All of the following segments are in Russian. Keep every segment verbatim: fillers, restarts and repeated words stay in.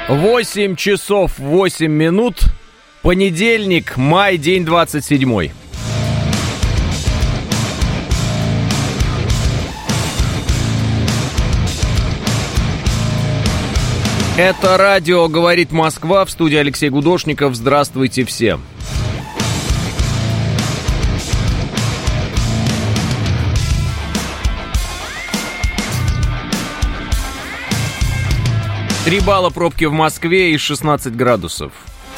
восемь часов восемь минут, понедельник, май, день двадцать седьмой. Это радио «Говорит Москва», в студии Алексей Гудошников. Здравствуйте всем. Три балла пробки в Москве и шестнадцать градусов.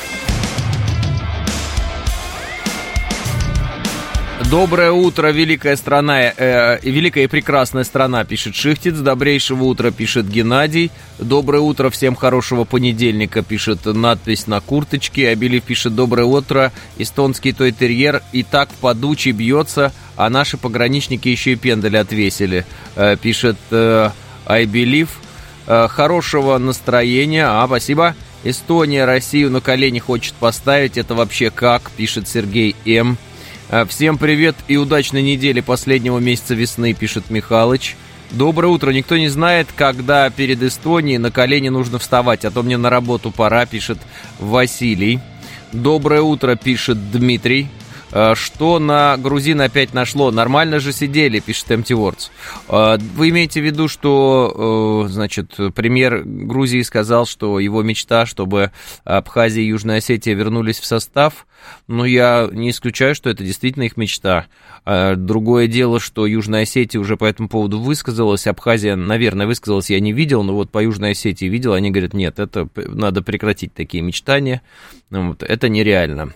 Доброе утро, великая страна, э, великая и прекрасная страна, пишет Шихтиц. Добрейшего утра, пишет Геннадий. Доброе утро, всем хорошего понедельника, пишет надпись на курточке. Абелив пишет: доброе утро, эстонский той-терьер и так в подучи бьется, а наши пограничники еще и пендали отвесили, э, пишет э, I believe. Э, хорошего настроения, а, спасибо. Эстония Россию на колени хочет поставить, это вообще как, пишет Сергей М. Всем привет и удачной недели последнего месяца весны, пишет Михалыч. Доброе утро. Никто не знает, когда перед Эстонией на колени нужно вставать, а то мне на работу пора, пишет Василий. Доброе утро, пишет Дмитрий. Что на грузин опять нашло? Нормально же сидели, пишет Empty Words. Вы имеете в виду, что, значит, премьер Грузии сказал, что его мечта, чтобы Абхазия и Южная Осетия вернулись в состав? Ну, я не исключаю, что это действительно их мечта. Другое дело, что Южная Осетия уже по этому поводу высказалась. Абхазия, наверное, высказалась, я не видел, но вот по Южной Осетии видел. Они говорят: нет, это надо прекратить такие мечтания. Вот, это нереально.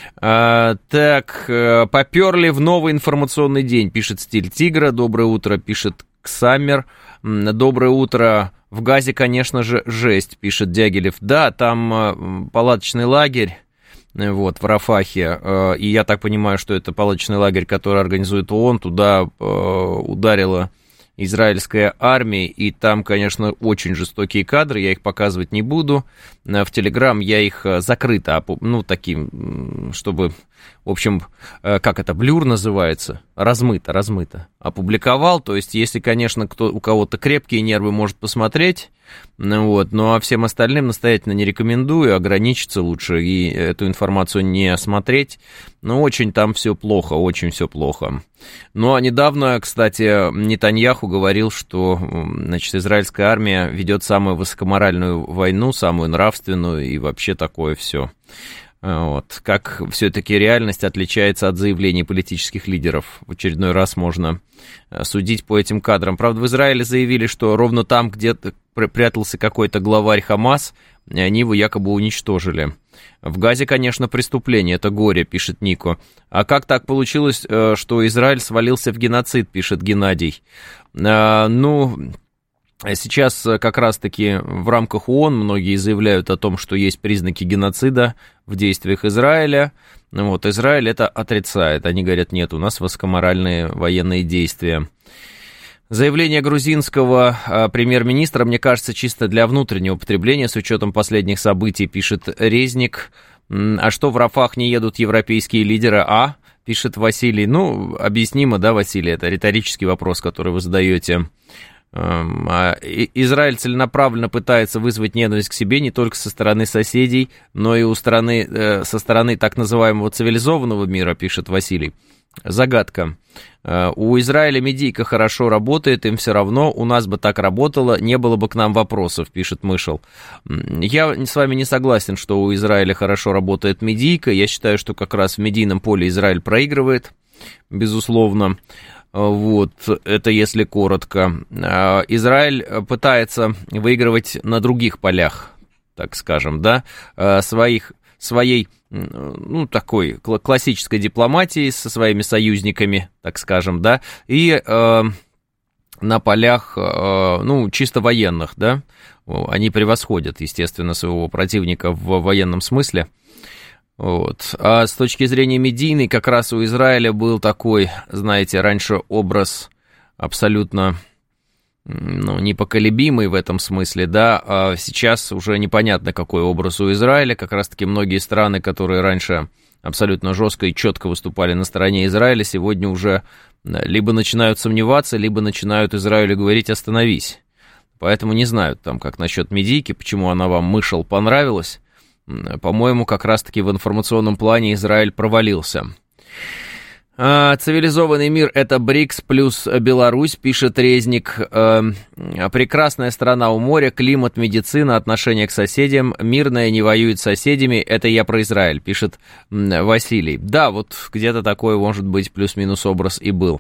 А, так, поперли в новый информационный день, пишет Стиль Тигра. Доброе утро, пишет Ксаммер. Доброе утро. В Газе, конечно же, жесть, пишет Дягилев. Да, там палаточный лагерь, вот, в Рафахе. И я так понимаю, что это палаточный лагерь, который организует ООН. Туда ударила израильская армия, и там, конечно, очень жестокие кадры, я их показывать не буду. В Телеграм я их закрыто, ну, таким, чтобы, в общем, как это, блюр называется, размыто, размыто опубликовал. То есть, если, конечно, кто, у кого-то крепкие нервы, может посмотреть, ну, вот, ну, а всем остальным настоятельно не рекомендую, ограничиться лучше и эту информацию не смотреть. Ну, очень там все плохо, очень все плохо. Ну, а недавно, кстати, Нетаньяху говорил, что, значит, израильская армия ведет самую высокоморальную войну, самую нравственную и вообще такое все. Вот. Как все-таки реальность отличается от заявлений политических лидеров. В очередной раз можно судить по этим кадрам. Правда, в Израиле заявили, что ровно там, где прятался какой-то главарь Хамас, они его якобы уничтожили. В Газе, конечно, преступление, это горе, пишет Нико. А как так получилось, что Израиль свалился в геноцид, пишет Геннадий? Ну... Сейчас как раз-таки в рамках ООН многие заявляют о том, что есть признаки геноцида в действиях Израиля. Вот, Израиль это отрицает. Они говорят: нет, у нас высокоморальные военные действия. Заявление грузинского премьер-министра, мне кажется, чисто для внутреннего потребления, с учетом последних событий, пишет Резник. А что, в Рафах не едут европейские лидеры, а? Пишет Василий. Ну, объяснимо, да, Василий, это риторический вопрос, который вы задаете. Израиль целенаправленно пытается вызвать ненависть к себе не только со стороны соседей, но и у страны, со стороны так называемого цивилизованного мира, пишет Василий. Загадка. У Израиля медийка хорошо работает, им все равно, у нас бы так работало, не было бы к нам вопросов, пишет Мышел. Я с вами не согласен, что у Израиля хорошо работает медийка, я считаю, что как раз в медийном поле Израиль проигрывает, безусловно. Вот, это если коротко. Израиль пытается выигрывать на других полях, так скажем, да, своих, своей, ну, такой классической дипломатии со своими союзниками, так скажем, да, и э, на полях, э, ну, чисто военных, да, они превосходят, естественно, своего противника в военном смысле. Вот. А с точки зрения медийной, как раз у Израиля был такой, знаете, раньше образ абсолютно, ну, непоколебимый в этом смысле, да, а сейчас уже непонятно, какой образ у Израиля. Как раз-таки многие страны, которые раньше абсолютно жестко и четко выступали на стороне Израиля, сегодня уже либо начинают сомневаться, либо начинают Израилю говорить: остановись. Поэтому не знаю там, как насчет медийки, почему она вам, мышел, понравилась. По-моему, как раз-таки в информационном плане Израиль провалился. А, цивилизованный мир — это БРИКС плюс Беларусь, пишет Резник. А, прекрасная страна у моря, климат, медицина, отношение к соседям. Мирная, не воюет с соседями. Это я про Израиль, пишет Василий. Да, вот где-то такой, может быть, плюс-минус образ и был.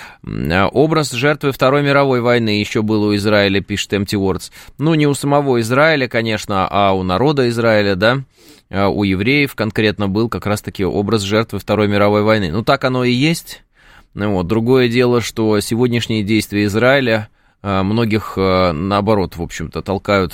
Образ жертвы Второй мировой войны еще был у Израиля, пишет Empty Words. Ну, не у самого Израиля, конечно, а у народа Израиля, да. У евреев конкретно был как раз-таки образ жертвы Второй мировой войны. Ну, так оно и есть. Вот. Другое дело, что сегодняшние действия Израиля многих, наоборот, в общем-то, толкают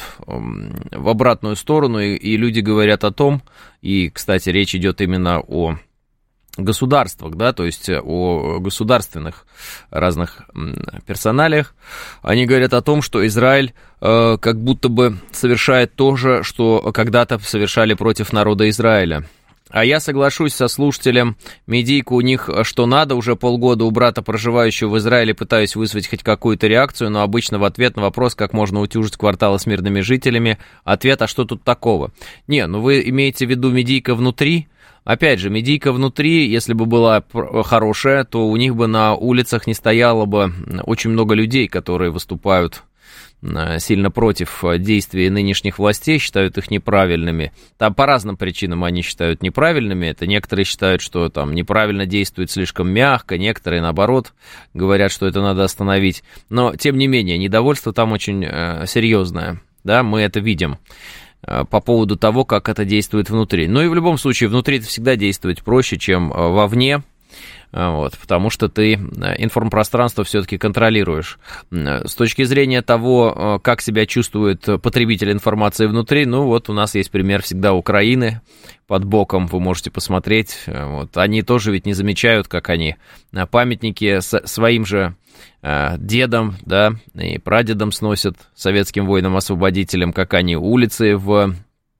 в обратную сторону, и, и люди говорят о том, и, кстати, речь идет именно о государствах, да, то есть о государственных разных персоналиях, они говорят о том, что Израиль э, как будто бы совершает то же, что когда-то совершали против народа Израиля. А я соглашусь со слушателем, медийка у них что надо, уже полгода у брата, проживающего в Израиле, пытаюсь вызвать хоть какую-то реакцию, но обычно в ответ на вопрос, как можно утюжить кварталы с мирными жителями, ответ, а что тут такого? Не, ну вы имеете в виду медийка внутри? Опять же, медийка внутри, если бы была хорошая, то у них бы на улицах не стояло бы очень много людей, которые выступают сильно против действий нынешних властей, считают их неправильными. Там по разным причинам они считают неправильными. Это некоторые считают, что там неправильно действует слишком мягко, некоторые, наоборот, говорят, что это надо остановить. Но, тем не менее, недовольство там очень э, серьезное. Да, мы это видим по поводу того, как это действует внутри. Ну и в любом случае, внутри это всегда действовать проще, чем вовне, вот, потому что ты информпространство все-таки контролируешь. С точки зрения того, как себя чувствует потребитель информации внутри, ну вот у нас есть пример всегда Украины, под боком вы можете посмотреть, вот, они тоже ведь не замечают, как они памятники своим же дедам, да, и прадедам сносят, советским воинам-освободителям, как они улицы в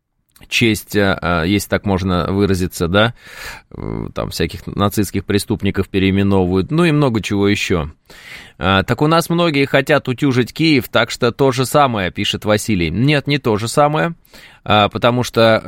честь, если так можно выразиться, да, там всяких нацистских преступников переименовывают, ну и много чего еще. Так у нас многие хотят утюжить Киев, так что то же самое, пишет Василий. Нет, не то же самое, потому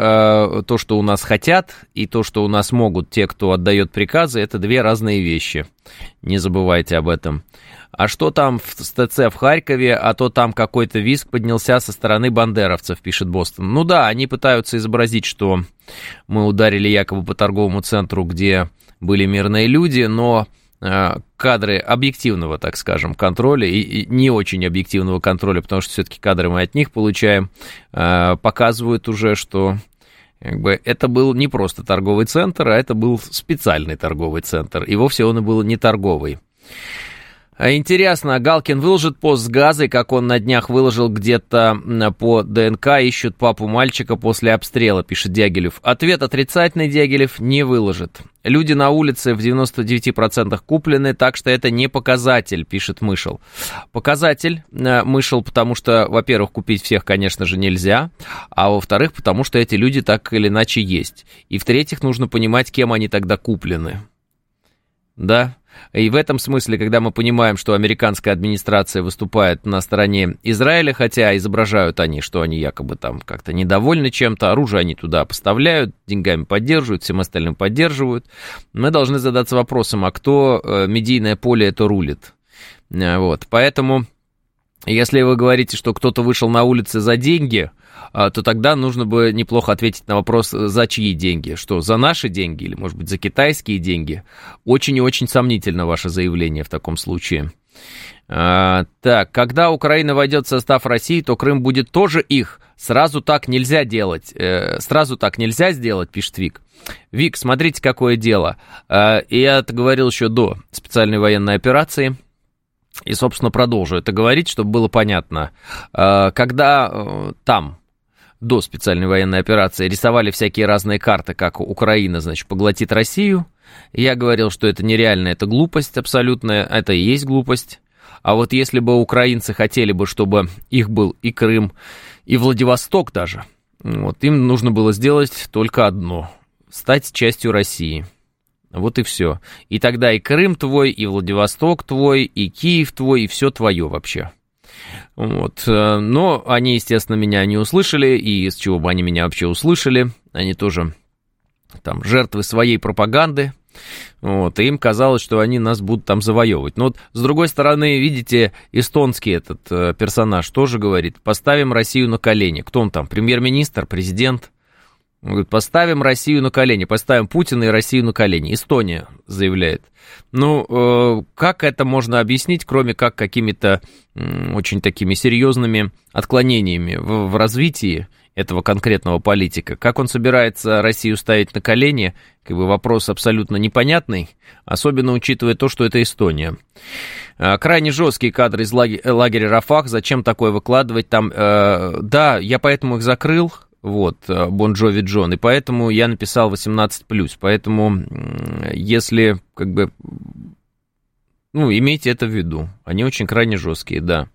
что то, что у нас хотят, и то, что у нас могут те, кто отдает приказы, это две разные вещи. Не забывайте об этом. А что там в ТЦ в Харькове, а то там какой-то визг поднялся со стороны бандеровцев, пишет Бостон. Ну да, они пытаются изобразить, что мы ударили якобы по торговому центру, где были мирные люди, но э, кадры объективного, так скажем, контроля и, и не очень объективного контроля, потому что все-таки кадры мы от них получаем, э, показывают уже, что как бы это был не просто торговый центр, а это был специальный торговый центр, и вовсе он и был не торговый. Интересно, Галкин выложит пост с Газой, как он на днях выложил где-то по ДНК, ищут папу мальчика после обстрела, пишет Дягилев. Ответ отрицательный, Дягилев не выложит. Люди на улице в девяноста девяти процентах куплены, так что это не показатель, пишет Мышел. Показатель, Мышел, потому что, во-первых, купить всех, конечно же, нельзя, а во-вторых, потому что эти люди так или иначе есть. И в-третьих, нужно понимать, кем они тогда куплены. Да? И в этом смысле, когда мы понимаем, что американская администрация выступает на стороне Израиля, хотя изображают они, что они якобы там как-то недовольны чем-то, оружие они туда поставляют, деньгами поддерживают, всем остальным поддерживают, мы должны задаться вопросом, а кто медийное поле это рулит? Вот, поэтому, если вы говорите, что кто-то вышел на улицы за деньги, то тогда нужно бы неплохо ответить на вопрос, за чьи деньги. Что, за наши деньги или, может быть, за китайские деньги? Очень и очень сомнительно ваше заявление в таком случае. А, так, когда Украина войдет в состав России, то Крым будет тоже их. Сразу так нельзя делать. Э, сразу так нельзя сделать, пишет Вик. Вик, смотрите, какое дело. Э, и я это говорил еще до специальной военной операции. И, собственно, продолжу это говорить, чтобы было понятно. Э, когда э, там... до специальной военной операции рисовали всякие разные карты, как Украина, значит, поглотит Россию. Я говорил, что это нереально, это глупость абсолютная, это и есть глупость. А вот если бы украинцы хотели бы, чтобы их был и Крым, и Владивосток даже, вот им нужно было сделать только одно – стать частью России. Вот и все. И тогда и Крым твой, и Владивосток твой, и Киев твой, и все твое вообще. Вот. Но они, естественно, меня не услышали, и с чего бы они меня вообще услышали, они тоже там жертвы своей пропаганды, вот, и им казалось, что они нас будут там завоевывать. Но вот, с другой стороны, видите, эстонский этот э, персонаж тоже говорит, поставим Россию на колени. Кто он там, премьер-министр, президент? Он говорит, поставим Россию на колени, поставим Путина и Россию на колени. Эстония заявляет. Ну, э, как это можно объяснить, кроме как какими-то э, очень такими серьезными отклонениями в, в развитии этого конкретного политика? Как он собирается Россию ставить на колени, как бы вопрос абсолютно непонятный, особенно учитывая то, что это Эстония. Э, крайне жесткие кадры из лагеря, лагеря Рафах, зачем такое выкладывать там? Э, да, я поэтому их закрыл. Вот, Бон Джови Джон, и поэтому я написал восемнадцать плюс, поэтому если, как бы, ну, имейте это в виду, они очень крайне жесткие, да.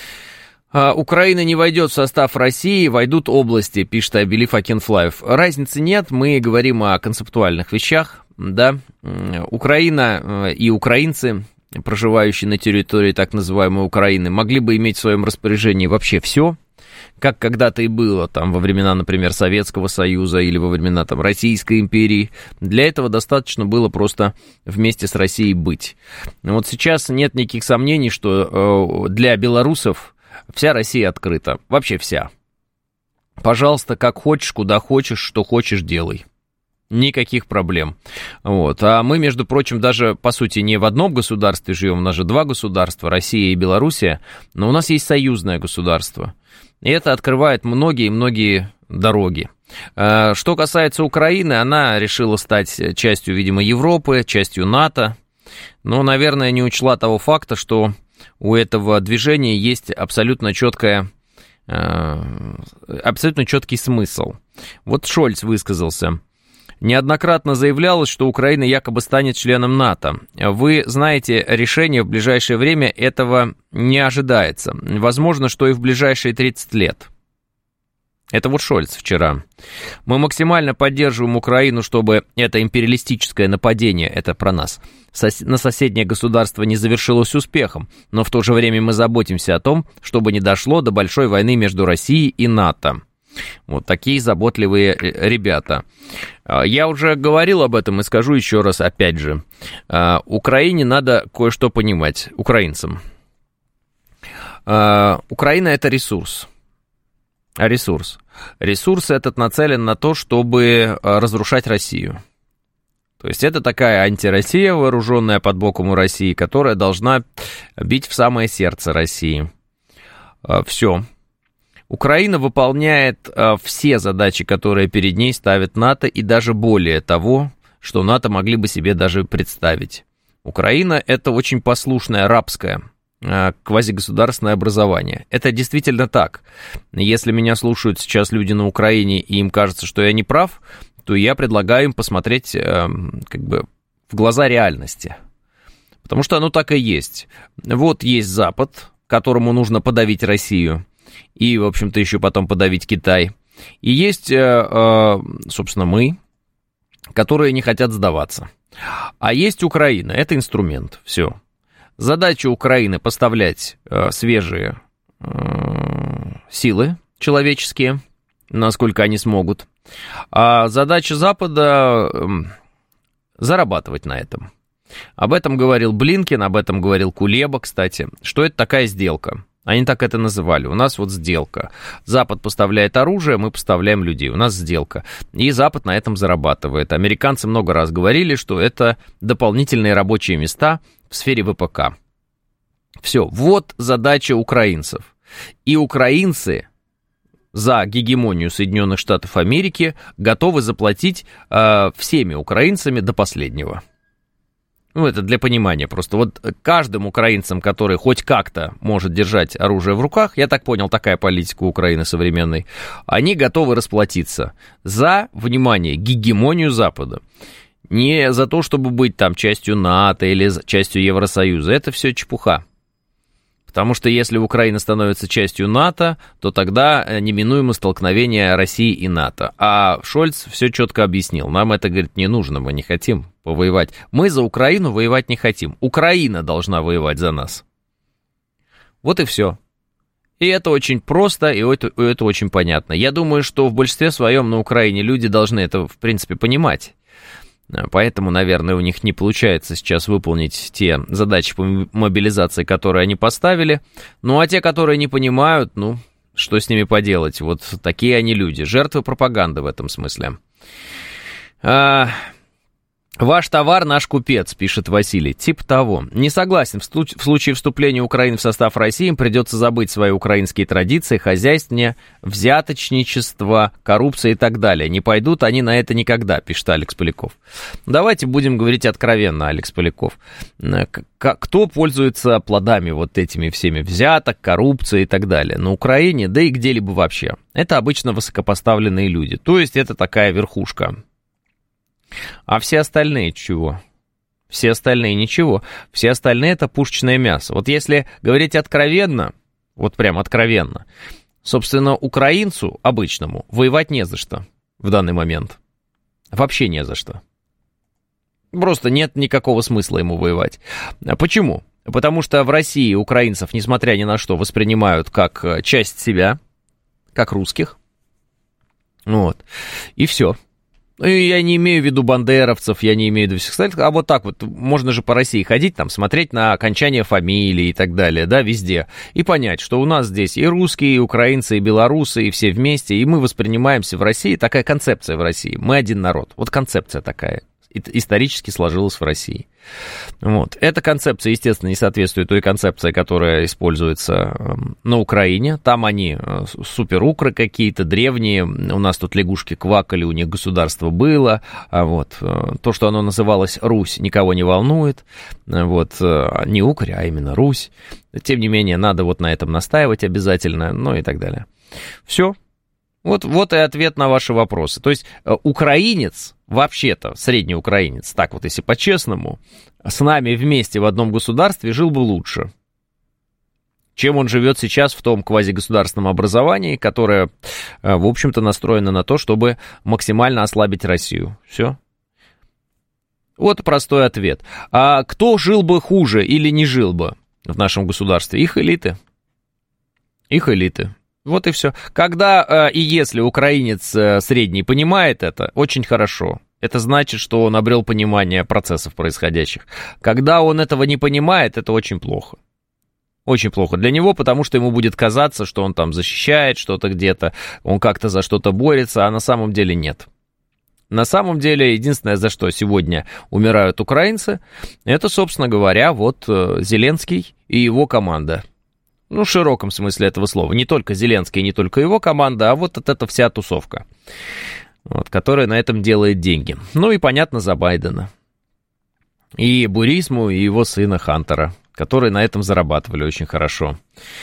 Украина не войдет в состав России, войдут области, пишет I Believe I Can Fly. Разницы нет, мы говорим о концептуальных вещах, да. Украина и украинцы, проживающие на территории так называемой Украины, могли бы иметь в своем распоряжении вообще все, как когда-то и было там во времена, например, Советского Союза или во времена там Российской империи. Для этого достаточно было просто вместе с Россией быть. Вот сейчас нет никаких сомнений, что для белорусов вся Россия открыта, вообще вся. Пожалуйста, как хочешь, куда хочешь, что хочешь, делай. Никаких проблем. Вот. А мы, между прочим, даже, по сути, не в одном государстве живем, у нас же два государства, Россия и Белоруссия, но у нас есть союзное государство. И это открывает многие-многие дороги. Что касается Украины, она решила стать частью, видимо, Европы, частью НАТО, но, наверное, не учла того факта, что у этого движения есть абсолютно четкая, абсолютно четкий смысл. Вот Шольц высказался. Неоднократно заявлялось, что Украина якобы станет членом НАТО. Вы знаете, решение в ближайшее время этого не ожидается. Возможно, что и в ближайшие тридцать лет. Это вот Шольц вчера. Мы максимально поддерживаем Украину, чтобы это империалистическое нападение, это про нас, на соседнее государство не завершилось успехом, но в то же время мы заботимся о том, чтобы не дошло до большой войны между Россией и НАТО. Вот такие заботливые ребята. Я уже говорил об этом и скажу еще раз, опять же. Украине надо кое-что понимать, украинцам. Украина — это ресурс. А ресурс? Ресурс этот нацелен на то, чтобы разрушать Россию. То есть это такая антироссия, вооруженная под боком у России, которая должна бить в самое сердце России. Все. Украина выполняет э, все задачи, которые перед ней ставит НАТО, и даже более того, что НАТО могли бы себе даже представить. Украина — это очень послушное рабское э, квазигосударственное образование. Это действительно так. Если меня слушают сейчас люди на Украине, и им кажется, что я не прав, то я предлагаю им посмотреть э, как бы в глаза реальности. Потому что оно так и есть. Вот есть Запад, которому нужно подавить Россию, и, в общем-то, еще потом подавить Китай. И есть, собственно, мы, которые не хотят сдаваться. А есть Украина, это инструмент, все. Задача Украины — поставлять свежие силы человеческие, насколько они смогут. А задача Запада — зарабатывать на этом. Об этом говорил Блинкен, об этом говорил Кулеба, кстати. Что это такая сделка? Они так это называли. У нас вот сделка. Запад поставляет оружие, мы поставляем людей. У нас сделка. И Запад на этом зарабатывает. Американцы много раз говорили, что это дополнительные рабочие места в сфере вэ пэ ка. Все. Вот задача украинцев. И украинцы за гегемонию Соединенных Штатов Америки готовы заплатить э, всеми украинцами до последнего. Ну, это для понимания просто. Вот каждым украинцам, который хоть как-то может держать оружие в руках, я так понял, такая политика Украины современной, они готовы расплатиться за, внимание, гегемонию Запада. Не за то, чтобы быть там частью НАТО или частью Евросоюза. Это все чепуха. Потому что если Украина становится частью НАТО, то тогда неминуемо столкновение России и НАТО. А Шольц все четко объяснил. Нам это, говорит, не нужно, мы не хотим повоевать. Мы за Украину воевать не хотим. Украина должна воевать за нас. Вот и все. И это очень просто, и это, это очень понятно. Я думаю, что в большинстве своем на Украине люди должны это, в принципе, понимать. Поэтому, наверное, у них не получается сейчас выполнить те задачи по мобилизации, которые они поставили. Ну, а те, которые не понимают, ну, что с ними поделать? Вот такие они люди. Жертвы пропаганды в этом смысле. А... Ваш товар, наш купец, пишет Василий. Типа того. Не согласен. В, сту- в случае вступления Украины в состав России им придется забыть свои украинские традиции, хозяйствование, взяточничество, коррупция и так далее. Не пойдут они на это никогда, пишет Алекс Поляков. Давайте будем говорить откровенно, Алекс Поляков. К- кто пользуется плодами вот этими всеми взяток, коррупции и так далее? На Украине, да и где-либо вообще. Это обычно высокопоставленные люди. То есть это такая верхушка. А все остальные чего? Все остальные ничего. Все остальные это пушечное мясо. Вот если говорить откровенно, вот прям откровенно, собственно, украинцу обычному воевать не за что в данный момент. Вообще не за что. Просто нет никакого смысла ему воевать. А почему? Потому что в России украинцев, несмотря ни на что, воспринимают как часть себя, как русских. Вот. И все. Я не имею в виду бандеровцев, я не имею в виду всех остальных, а вот так вот, можно же по России ходить, там, смотреть на окончание фамилии и так далее, да, везде, и понять, что у нас здесь и русские, и украинцы, и белорусы, и все вместе, и мы воспринимаемся в России, такая концепция в России, мы один народ, вот концепция такая. Исторически сложилась в России. Вот. Эта концепция, естественно, не соответствует той концепции, которая используется на Украине. Там они суперукры какие-то, древние. У нас тут лягушки квакали, у них государство было. Вот. То, что оно называлось Русь, никого не волнует. Вот. Не Укрь, а именно Русь. Тем не менее, надо вот на этом настаивать обязательно, ну и так далее. Все. Вот, вот и ответ на ваши вопросы. То есть украинец, вообще-то, средний украинец, так вот если по-честному, с нами вместе в одном государстве жил бы лучше, чем он живет сейчас в том квазигосударственном образовании, которое, в общем-то, настроено на то, чтобы максимально ослабить Россию. Все. Вот простой ответ. А кто жил бы хуже или не жил бы в нашем государстве? Их элиты. Их элиты. Вот и все. Когда э, и если украинец э, средний понимает это, очень хорошо. Это значит, что он обрел понимание процессов происходящих. Когда он этого не понимает, это очень плохо. Очень плохо для него, потому что ему будет казаться, что он там защищает что-то где-то, он как-то за что-то борется, а на самом деле нет. На самом деле, единственное, за что сегодня умирают украинцы, это, собственно говоря, вот э, Зеленский и его команда. Ну, в широком смысле этого слова. Не только Зеленский, не только его команда, а вот эта вся тусовка, вот, которая на этом делает деньги. Ну и, понятно, за Байдена. И Бурисму, и его сына Хантера, которые на этом зарабатывали очень хорошо.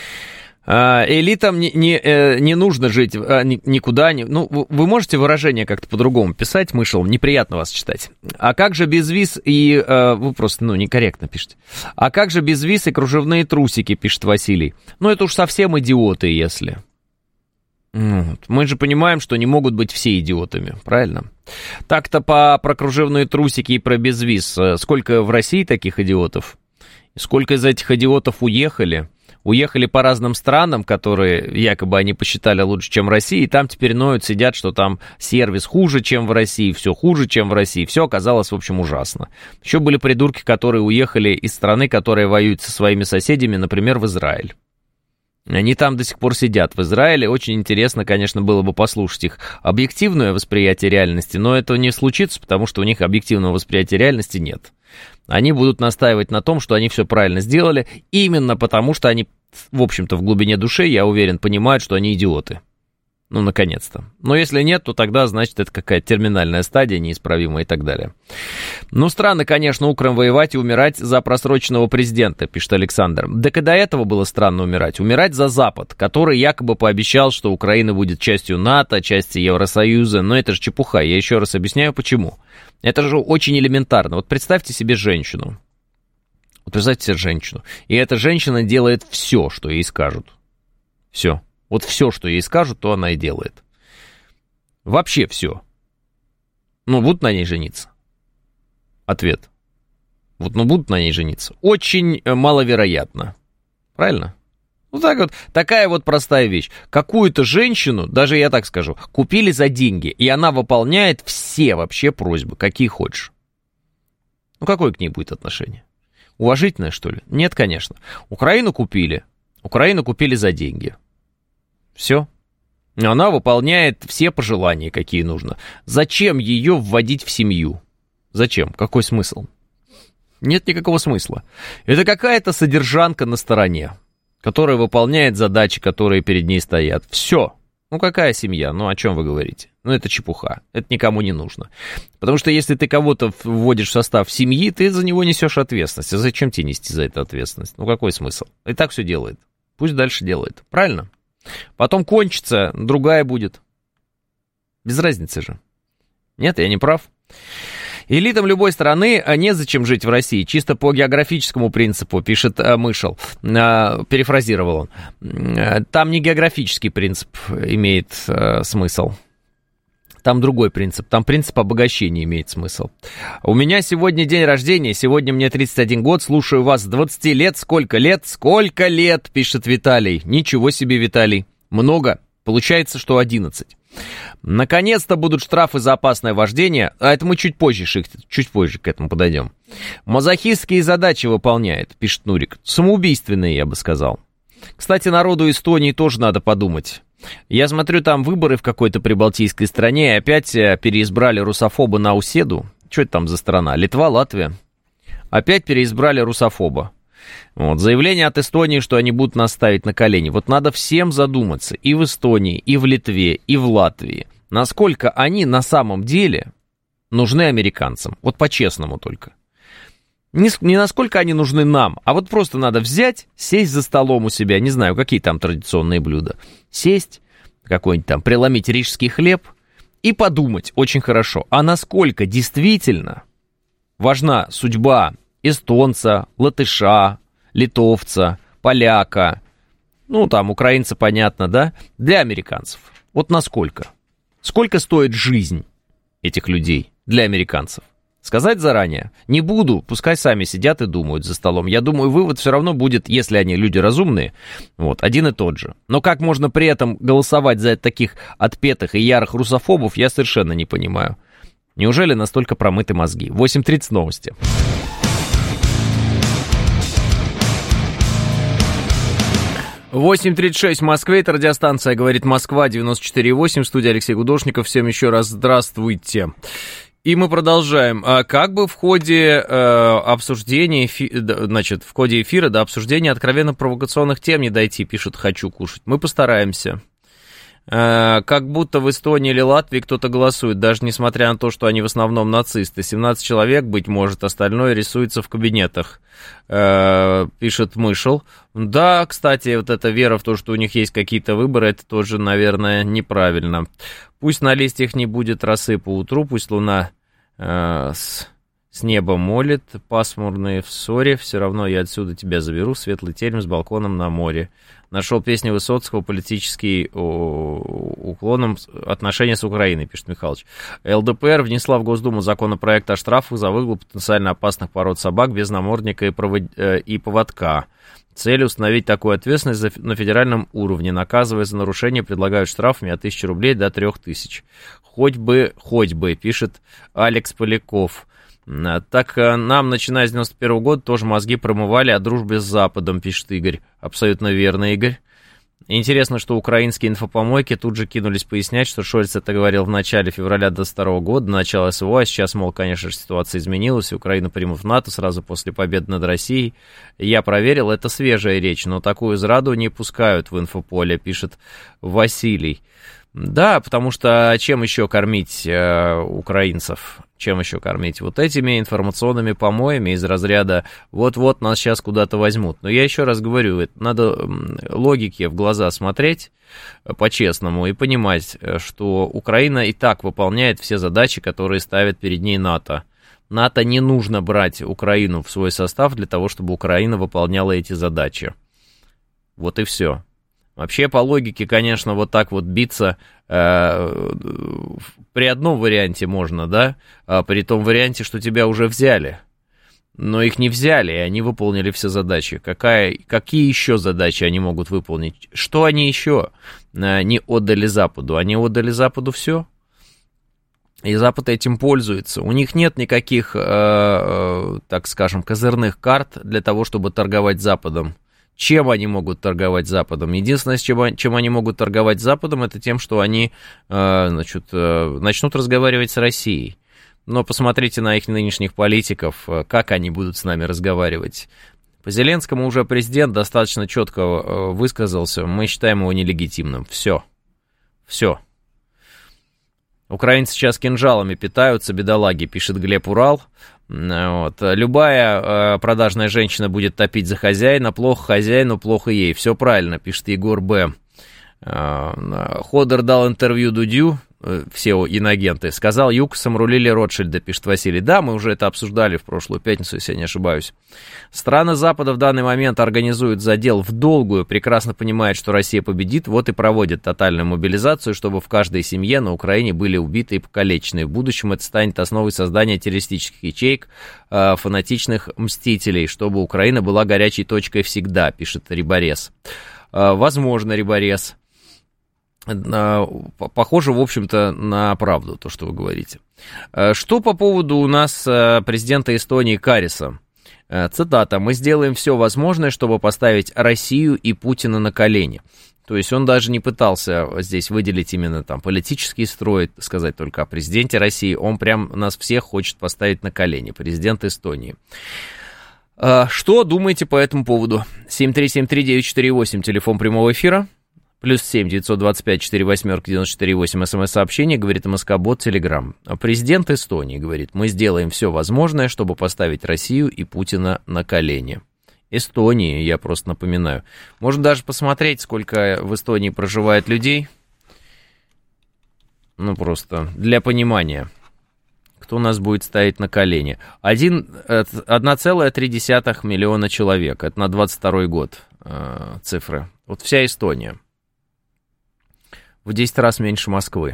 Элитам не, не, не нужно жить никуда. Не, ну, вы можете выражение как-то по-другому писать, Мышел, неприятно вас читать. А как же без виз и... Вы просто, ну, некорректно пишете. А как же без виз и кружевные трусики, пишет Василий. Ну, это уж совсем идиоты, если... Вот. Мы же понимаем, что не могут быть все идиотами, правильно? Так-то по, про кружевные трусики и про безвиз. Сколько в России таких идиотов? Сколько из этих идиотов уехали? Уехали по разным странам, которые якобы они посчитали лучше, чем Россия, и там теперь ноют, сидят, что там сервис хуже, чем в России, все хуже, чем в России. Все оказалось, в общем, ужасно. Еще были придурки, которые уехали из страны, которая воюет со своими соседями, например, в Израиль. Они там до сих пор сидят, в Израиле. Очень интересно, конечно, было бы послушать их объективное восприятие реальности, но этого не случится, потому что у них объективного восприятия реальности нет. Они будут настаивать на том, что они все правильно сделали, именно потому что они, в общем-то, в глубине души, я уверен, понимают, что они идиоты. Ну, наконец-то. Но если нет, то тогда, значит, это какая-то терминальная стадия, неисправимая и так далее. Ну, странно, конечно, укром воевать и умирать за просроченного президента, пишет Александр. Так и до этого было странно умирать. Умирать за Запад, который якобы пообещал, что Украина будет частью НАТО, частью Евросоюза. Но это же чепуха. Я еще раз объясняю, почему. Это же очень элементарно. Вот представьте себе женщину. Вот представьте себе женщину. И эта женщина делает все, что ей скажут. Все. Вот все, что ей скажут, то она и делает. Вообще все. Ну, будут на ней жениться? Ответ. Вот, ну, будут на ней жениться? Очень маловероятно. Правильно? Ну, так вот, такая вот простая вещь. Какую-то женщину, даже я так скажу, купили за деньги, и она выполняет все вообще просьбы, какие хочешь. Ну, какое к ней будет отношение? Уважительное, что ли? Нет, конечно. Украину купили. Украину купили за деньги. Все. Она выполняет все пожелания, какие нужно. Зачем ее вводить в семью? Зачем? Какой смысл? Нет никакого смысла. Это какая-то содержанка на стороне, которая выполняет задачи, которые перед ней стоят. Все. Ну, какая семья? Ну, о чем вы говорите? Ну, это чепуха. Это никому не нужно. Потому что если ты кого-то вводишь в состав семьи, ты за него несешь ответственность. А зачем тебе нести за это ответственность? Ну, какой смысл? И так все делает. Пусть дальше делает. Правильно? Потом кончится, другая будет. Без разницы же. Нет, я не прав. Элитам любой страны незачем жить в России, чисто по географическому принципу, пишет Мышел, перефразировал он. Там не географический принцип имеет смысл. Там другой принцип, там принцип обогащения имеет смысл. У меня сегодня день рождения, сегодня мне тридцать один год, слушаю вас с двадцати лет. Сколько лет? Сколько лет, пишет Виталий. Ничего себе, Виталий. Много. Получается, что одиннадцать. Наконец-то будут штрафы за опасное вождение. А это мы чуть позже, Шихтит, чуть позже к этому подойдем. Мазохистские задачи выполняет, пишет Нурик. Самоубийственные, я бы сказал. Кстати, народу Эстонии тоже надо подумать. Я смотрю, там выборы в какой-то прибалтийской стране, и опять переизбрали русофоба Науседу. Что это там за страна? Литва, Латвия. Опять переизбрали русофоба. Вот, заявление от Эстонии, что они будут нас ставить на колени. Вот надо всем задуматься, и в Эстонии, и в Литве, и в Латвии, насколько они на самом деле нужны американцам. Вот по-честному только. Не, не насколько они нужны нам, а вот просто надо взять, сесть за столом у себя, не знаю, какие там традиционные блюда, сесть, какой-нибудь там, преломить рижский хлеб и подумать очень хорошо, а насколько действительно важна судьба эстонца, латыша, литовца, поляка, ну, там, украинца, понятно, да, для американцев. Вот насколько? Сколько стоит жизнь этих людей для американцев? Сказать заранее? Не буду, пускай сами сидят и думают за столом. Я думаю, вывод все равно будет, если они люди разумные, вот, один и тот же. Но как можно при этом голосовать за таких отпетых и ярых русофобов, я совершенно не понимаю. Неужели настолько промыты мозги? восемь тридцать новости. восемь тридцать шесть в Москве, это радиостанция «Говорит Москва», девяносто четыре и восемь, студия Алексей Гудошников. Всем еще раз здравствуйте. И мы продолжаем. Как бы в ходе э, обсуждения, эфи... значит, в ходе эфира до обсуждения откровенно провокационных тем не дойти, пишет «Хочу кушать». Мы постараемся. Э, как будто в Эстонии или Латвии кто-то голосует, даже несмотря на то, что они в основном нацисты. семнадцать человек, быть может, остальное рисуется в кабинетах, э, пишет Мышел. Да, кстати, вот эта вера в то, что у них есть какие-то выборы, это тоже, наверное, неправильно. Пусть на листьях не будет росы по утру, пусть луна э, с, с неба молит, пасмурные в ссоре, все равно я отсюда тебя заберу, светлый терем с балконом на море. Нашел песню Высоцкого, политический уклоном отношения с Украиной, пишет Михалыч. ЛДПР внесла в Госдуму законопроект о штрафах за выгул потенциально опасных пород собак без намордника и, провод... и поводка. Цель установить такую ответственность на федеральном уровне. Наказывая за нарушение, предлагают штрафами от тысячи рублей до трех тысяч. Хоть бы, хоть бы, пишет Алекс Поляков. Так нам, начиная с девяносто первого года, тоже мозги промывали о дружбе с Западом, пишет Игорь. Абсолютно верно, Игорь. Интересно, что украинские инфопомойки тут же кинулись пояснять, что Шольц это говорил в начале февраля двадцать второго года, до начала СВО, а сейчас, мол, конечно же, ситуация изменилась, и Украину примут в НАТО сразу после победы над Россией. Я проверил, это свежая речь, но такую зраду не пускают в инфополе, пишет Василий. Да, потому что чем еще кормить э, украинцев? Чем еще кормить? Вот этими информационными помоями из разряда вот-вот нас сейчас куда-то возьмут. Но я еще раз говорю, это надо логике в глаза смотреть по-честному и понимать, что Украина и так выполняет все задачи, которые ставит перед ней НАТО. НАТО не нужно брать Украину в свой состав для того, чтобы Украина выполняла эти задачи. Вот и все. Вообще, по логике, конечно, вот так вот биться э, при одном варианте можно, да, а при том варианте, что тебя уже взяли. Но их не взяли, и они выполнили все задачи. Какая, какие еще задачи они могут выполнить? Что они еще не отдали Западу? Они отдали Западу все, и Запад этим пользуется. У них нет никаких, э, так скажем, козырных карт для того, чтобы торговать Западом. Чем они могут торговать Западом? Единственное, чем, чем они могут торговать Западом, это тем, что они э, значит, э, начнут разговаривать с Россией. Но посмотрите на их нынешних политиков, как они будут с нами разговаривать. По Зеленскому уже президент достаточно четко высказался, мы считаем его нелегитимным. Все. Все. Украинцы сейчас кинжалами питаются, бедолаги, пишет Глеб Урал. Вот. Любая продажная женщина будет топить за хозяина, плохо хозяину, плохо ей. Все правильно, пишет Егор Б. Ходор дал интервью Дудю, все инагенты, сказал, ЮКОСом рулили Ротшильды, пишет Василий. Да, мы уже это обсуждали в прошлую пятницу, если я не ошибаюсь. Страны Запада в данный момент организуют задел в долгую, прекрасно понимают, что Россия победит, вот и проводят тотальную мобилизацию, чтобы в каждой семье на Украине были убиты и покалечены. В будущем это станет основой создания террористических ячеек, э, фанатичных мстителей, чтобы Украина была горячей точкой всегда, пишет Риборез. Э, возможно, Риборез. Похоже, в общем-то, на правду, то, что вы говорите. Что по поводу у нас президента Эстонии Кариса? Цитата. «Мы сделаем все возможное, чтобы поставить Россию и Путина на колени». То есть он даже не пытался здесь выделить именно там политический строй, сказать только о президенте России. Он прям нас всех хочет поставить на колени, президент Эстонии. Что думаете по этому поводу? семь три семь три девять четыре восемь, телефон прямого эфира. Плюс семь девятьсот двадцать пять четыре восьмерки девяносто четыре восемь, смс-сообщение, говорит МСК-бот, Телеграм. Президент Эстонии говорит, мы сделаем все возможное, чтобы поставить Россию и Путина на колени. Эстонии, я просто напоминаю. Можно даже посмотреть, сколько в Эстонии проживает людей. Ну, просто для понимания, кто нас будет ставить на колени. один целых три десятых миллиона человек. Это на двадцать второй год э, цифры. Вот вся Эстония. В десять раз меньше Москвы.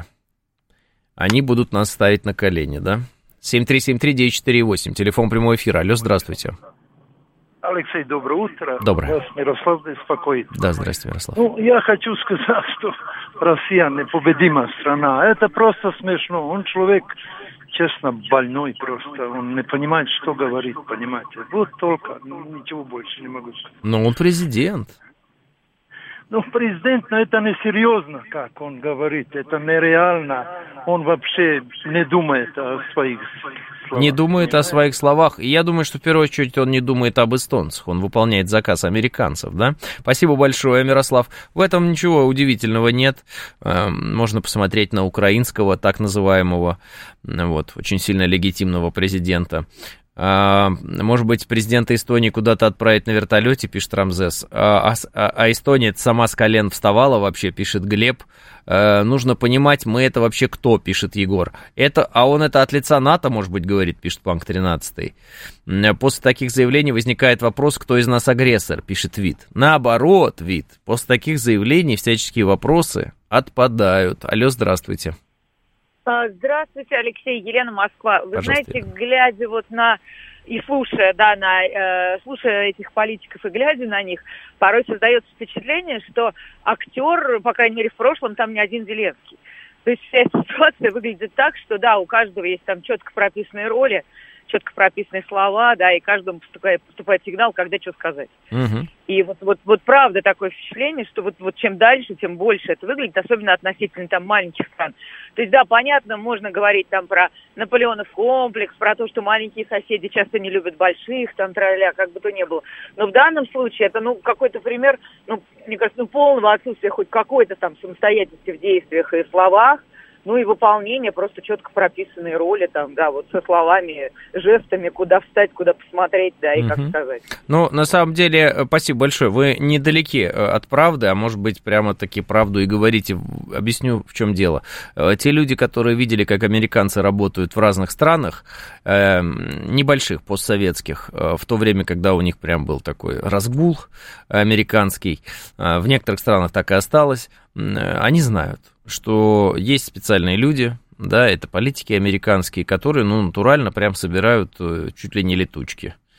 Они будут нас ставить на колени, да? семь три семь три девять четыре восемь, телефон прямого эфира. Алло, здравствуйте. Алексей, доброе утро. Доброе. Вас Мирослав беспокоит. Да, здравствуйте, Мирослав. Ну, я хочу сказать, что Россия непобедимая страна. Это просто смешно. Он человек, честно, больной просто. Он не понимает, что говорит, понимаете. Вот только, ничего больше не могу сказать. Но он президент. Ну, президент, но это не серьезно, как он говорит, это нереально. Он вообще не думает о своих словах. Не думает о своих словах. И я думаю, что в первую очередь он не думает об эстонцах. Он выполняет заказ американцев, да? Спасибо большое, Мирослав. В этом ничего удивительного нет. Можно посмотреть на украинского, так называемого, вот, очень сильно легитимного президента. А, может быть, президента Эстонии куда-то отправить на вертолете, пишет Рамзес. А, а, а Эстония сама с колен вставала вообще, пишет Глеб. А, нужно понимать, мы это вообще кто, пишет Егор. Это, а он это от лица НАТО, может быть, говорит, пишет Панк тринадцать. После таких заявлений возникает вопрос, кто из нас агрессор, пишет Вит. Наоборот, Вит, после таких заявлений всяческие вопросы отпадают. Алло, здравствуйте. Здравствуйте, Алексей, Елена, Москва. Вы Пожалуйста, знаете, Елена. глядя вот на и слушая, да, на, э, слушая этих политиков и глядя на них, порой создается впечатление, что актер, по крайней мере, в прошлом там не один Зеленский. То есть вся эта ситуация выглядит так, что, да, у каждого есть там четко прописанные роли, четко прописанные слова, да, и каждому поступает, поступает сигнал, когда что сказать. Угу. И вот, вот, вот правда такое впечатление, что вот, вот чем дальше, тем больше это выглядит, особенно относительно там маленьких стран. То есть, да, понятно, можно говорить там про Наполеонов комплекс, про то, что маленькие соседи часто не любят больших, там, тра-ля, как бы то ни было. Но в данном случае это, ну, какой-то пример, ну, мне кажется, ну, полного отсутствия хоть какой-то там самостоятельности в действиях и словах, ну и выполнение просто четко прописанные роли, там, да, вот со словами, жестами, куда встать, куда посмотреть, да, и угу. как сказать. Ну, на самом деле, спасибо большое. Вы недалеки от правды, а может быть, прямо-таки правду и говорите. Объясню, в чем дело. Те люди, которые видели, как американцы работают в разных странах, э, небольших, постсоветских, в то время, когда у них прям был такой разгул американский, в некоторых странах так и осталось, они знают, что есть специальные люди, да, это политики американские, которые, ну, натурально прям собирают чуть ли не летучки.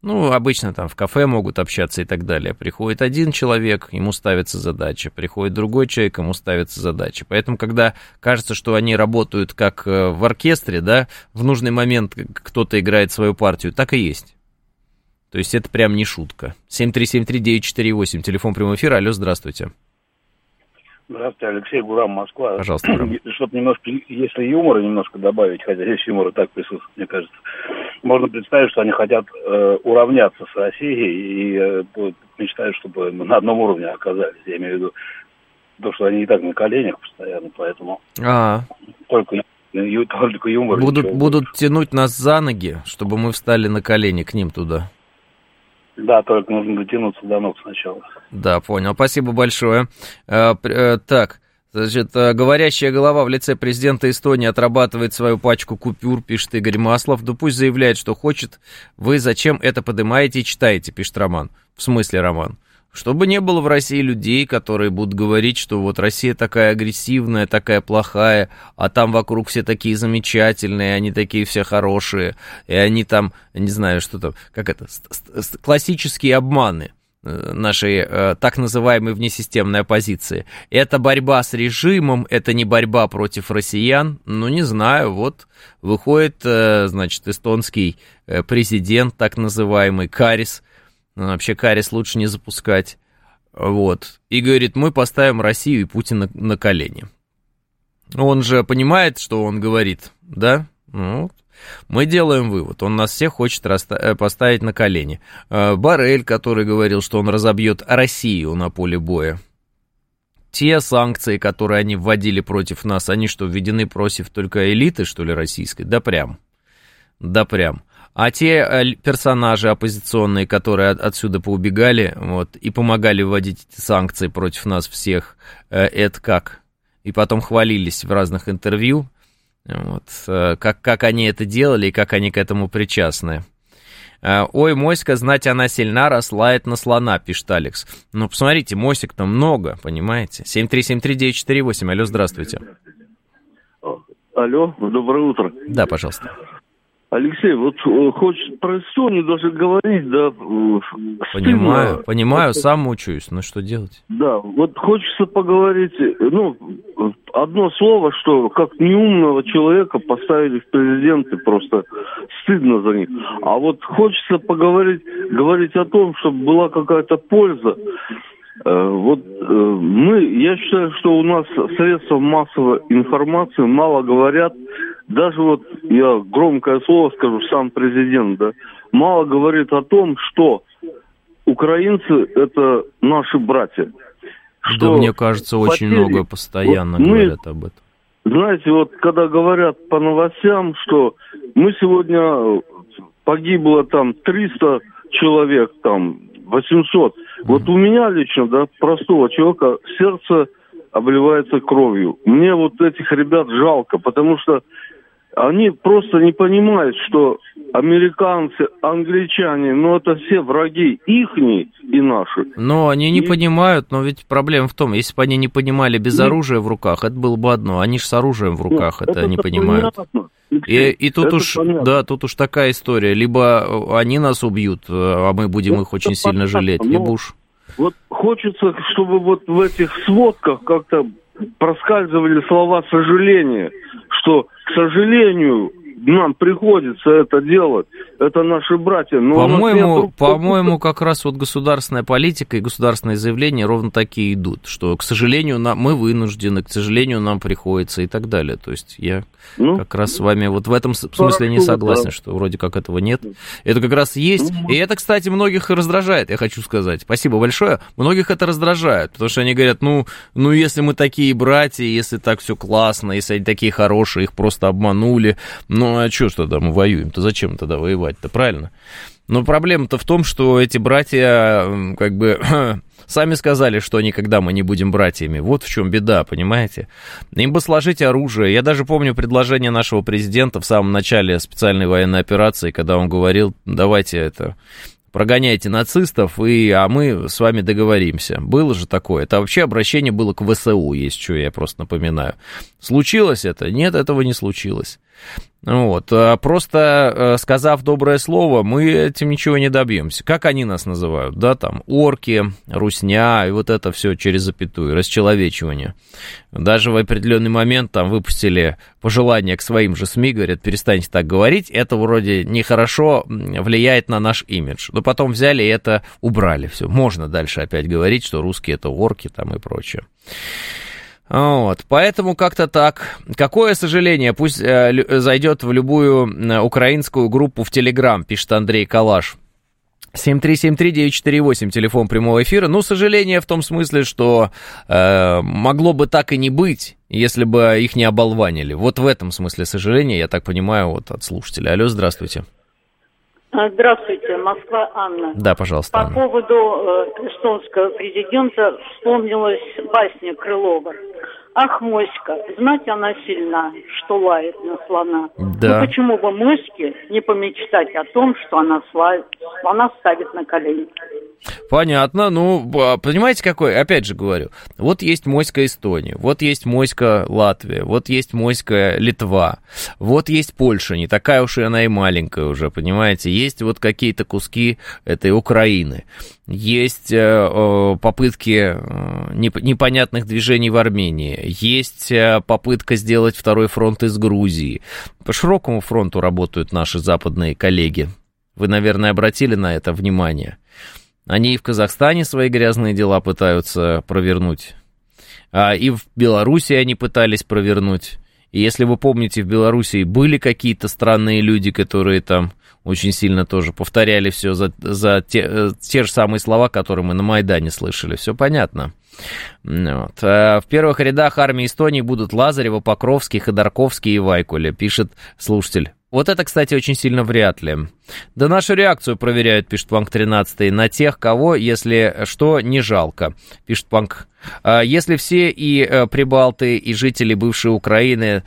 Ну, обычно там в кафе могут общаться и так далее. Приходит один человек, ему ставится задача. Приходит другой человек, ему ставится задача. Поэтому, когда кажется, что они работают как в оркестре, да, в нужный момент кто-то играет свою партию, так и есть. То есть это прям не шутка. семь три семь три девять четыре восемь, телефон прямого эфира. Алло, здравствуйте. Здравствуйте, Алексей, Гурам, Москва. Пожалуйста, Гурам. Чтобы немножко, если юмора немножко добавить, хотя здесь юмор и так присутствует, мне кажется, можно представить, что они хотят э, уравняться с Россией и э, мечтают, чтобы мы на одном уровне оказались. Я имею в виду то, что они и так на коленях постоянно, поэтому А-а. только, только юмор. Будут, будут тянуть нас за ноги, чтобы мы встали на колени к ним туда. Да, только нужно дотянуться до ног сначала. Да, понял. Спасибо большое. Так, значит, говорящая голова в лице президента Эстонии отрабатывает свою пачку купюр, пишет Игорь Маслов. Да пусть заявляет, что хочет. Вы зачем это поднимаете и читаете, пишет Роман. В смысле, Роман? Чтобы не было в России людей, которые будут говорить, что вот Россия такая агрессивная, такая плохая, а там вокруг все такие замечательные, они такие все хорошие, и они там, не знаю, что там, как это, классические обманы нашей э, так называемой внесистемной оппозиции. Это борьба с режимом, это не борьба против россиян, ну, не знаю, вот выходит, э, значит, эстонский э, президент, так называемый Карис. Ну, вообще Карис лучше не запускать. Вот. И говорит, мы поставим Россию и Путина на, на колени. Он же понимает, что он говорит, да? Ну, мы делаем вывод. Он нас всех хочет раста- поставить на колени. Боррель, который говорил, что он разобьет Россию на поле боя. Те санкции, которые они вводили против нас, они что, введены против только элиты, что ли, российской? Да прям. Да прям. А те персонажи оппозиционные, которые отсюда поубегали, вот, и помогали вводить эти санкции против нас всех, это как? И потом хвалились в разных интервью, вот, как, как они это делали и как они к этому причастны. Ой, моська, знать она сильна, рослает на слона, пишет Алекс. Ну, посмотрите, мосик-то много, понимаете? семь три семь три девять четыре восемь, алло, здравствуйте. Алло, доброе утро. Да, пожалуйста. Алексей, вот хочешь про Эстонию даже говорить, да, понимаю, стыдно. Понимаю, сам учусь, но что делать? Да, вот хочется поговорить, ну, одно слово, что как неумного человека поставили в президенты, просто стыдно за них. А вот хочется поговорить, говорить о том, чтобы была какая-то польза. Вот мы, я считаю, что у нас средства массовой информации мало говорят. Даже вот я громкое слово скажу, сам президент, да, мало говорит о том, что украинцы это наши братья. Что да, мне кажется, очень потери, много постоянно вот говорят мы, об этом. Знаете, вот когда говорят по новостям, что мы сегодня погибло там триста человек, там восемьсот. Mm-hmm. Вот у меня лично, да, простого человека, сердце обливается кровью. Мне вот этих ребят жалко, потому что они просто не понимают, что американцы, англичане, ну это все враги ихние и наши. Но они не и... понимают, но ведь проблема в том, если бы они не понимали без Нет. оружия в руках, это было бы одно, они же с оружием в руках Нет, это, это не понимают. Понятно. И, и тут это уж, понятно. да, тут уж такая история, либо они нас убьют, а мы будем это их очень понятно. сильно жалеть, либо уж... Вот хочется, чтобы вот в этих сводках как-то проскальзывали слова сожаления, что, к сожалению, нам приходится это делать, это наши братья. Но по-моему, по-моему, как раз вот государственная политика и государственные заявления ровно такие идут, что, к сожалению, нам, мы вынуждены, к сожалению, нам приходится и так далее. То есть я ну, как раз с вами вот в этом смысле не согласен, да. что вроде как этого нет. Это как раз есть. Ну, и это, кстати, многих раздражает, я хочу сказать. Спасибо большое. Многих это раздражает, потому что они говорят, ну, ну если мы такие братья, если так все классно, если они такие хорошие, их просто обманули, ну, а что ж тогда мы воюем-то? Зачем тогда воевать-то, правильно? Но проблема-то в том, что эти братья, как бы, сами сказали, что никогда мы не будем братьями. Вот в чем беда, понимаете? Им бы сложить оружие. Я даже помню предложение нашего президента в самом начале специальной военной операции, когда он говорил, давайте это... прогоняйте нацистов, и, а мы с вами договоримся. Было же такое. Это вообще обращение было к ВСУ, есть что, я просто напоминаю. Случилось это? Нет, этого не случилось. Вот. Просто сказав доброе слово, мы этим ничего не добьемся. Как они нас называют? Да, там, орки, русня, и вот это все через запятую, расчеловечивание. Даже в определенный момент там выпустили пожелание к своим же СМИ, говорят, перестаньте так говорить, это вроде нехорошо влияет на наш имидж. Но потом взяли и это убрали. Все, можно дальше опять говорить, что русские это орки там и прочее. Вот, поэтому как-то так. Какое сожаление, пусть э, зайдет в любую э, украинскую группу в Телеграм, пишет Андрей Калаш. семь три семь три девять четыре восемь, телефон прямого эфира. Ну, сожаление в том смысле, что э, могло бы так и не быть, если бы их не оболванили. Вот в этом смысле сожаления, я так понимаю, вот от слушателя. Алло, здравствуйте. Здравствуйте, Москва, Анна. Да, пожалуйста, По Анна. поводу э, эстонского президента вспомнилась басня Крылова. Ах, моська, знать она сильна, что лает на слона. Да. Ну почему бы моське не помечтать о том, что она славит, слона ставит на колени? Понятно, ну, понимаете, какой, опять же говорю, вот есть моська Эстония, вот есть моська Латвия, вот есть моська Литва, вот есть Польша, не такая уж и она и маленькая уже, понимаете, есть вот какие-то куски этой Украины, есть э, попытки э, непонятных движений в Армении, есть э, попытка сделать второй фронт из Грузии, по широкому фронту работают наши западные коллеги, вы, наверное, обратили на это внимание. Они и в Казахстане свои грязные дела пытаются провернуть, а и в Беларуси они пытались провернуть. И если вы помните, в Беларуси были какие-то странные люди, которые там очень сильно тоже повторяли все за, за те, те же самые слова, которые мы на Майдане слышали. Все понятно. Вот. В первых рядах армии Эстонии будут Лазарева, Покровский, Ходорковский и Вайкуля, пишет слушатель. Вот это, кстати, очень сильно вряд ли. Да нашу реакцию проверяют, пишет Панк тринадцать, на тех, кого, если что, не жалко, пишет Панк. Если все и прибалты, и жители бывшей Украины,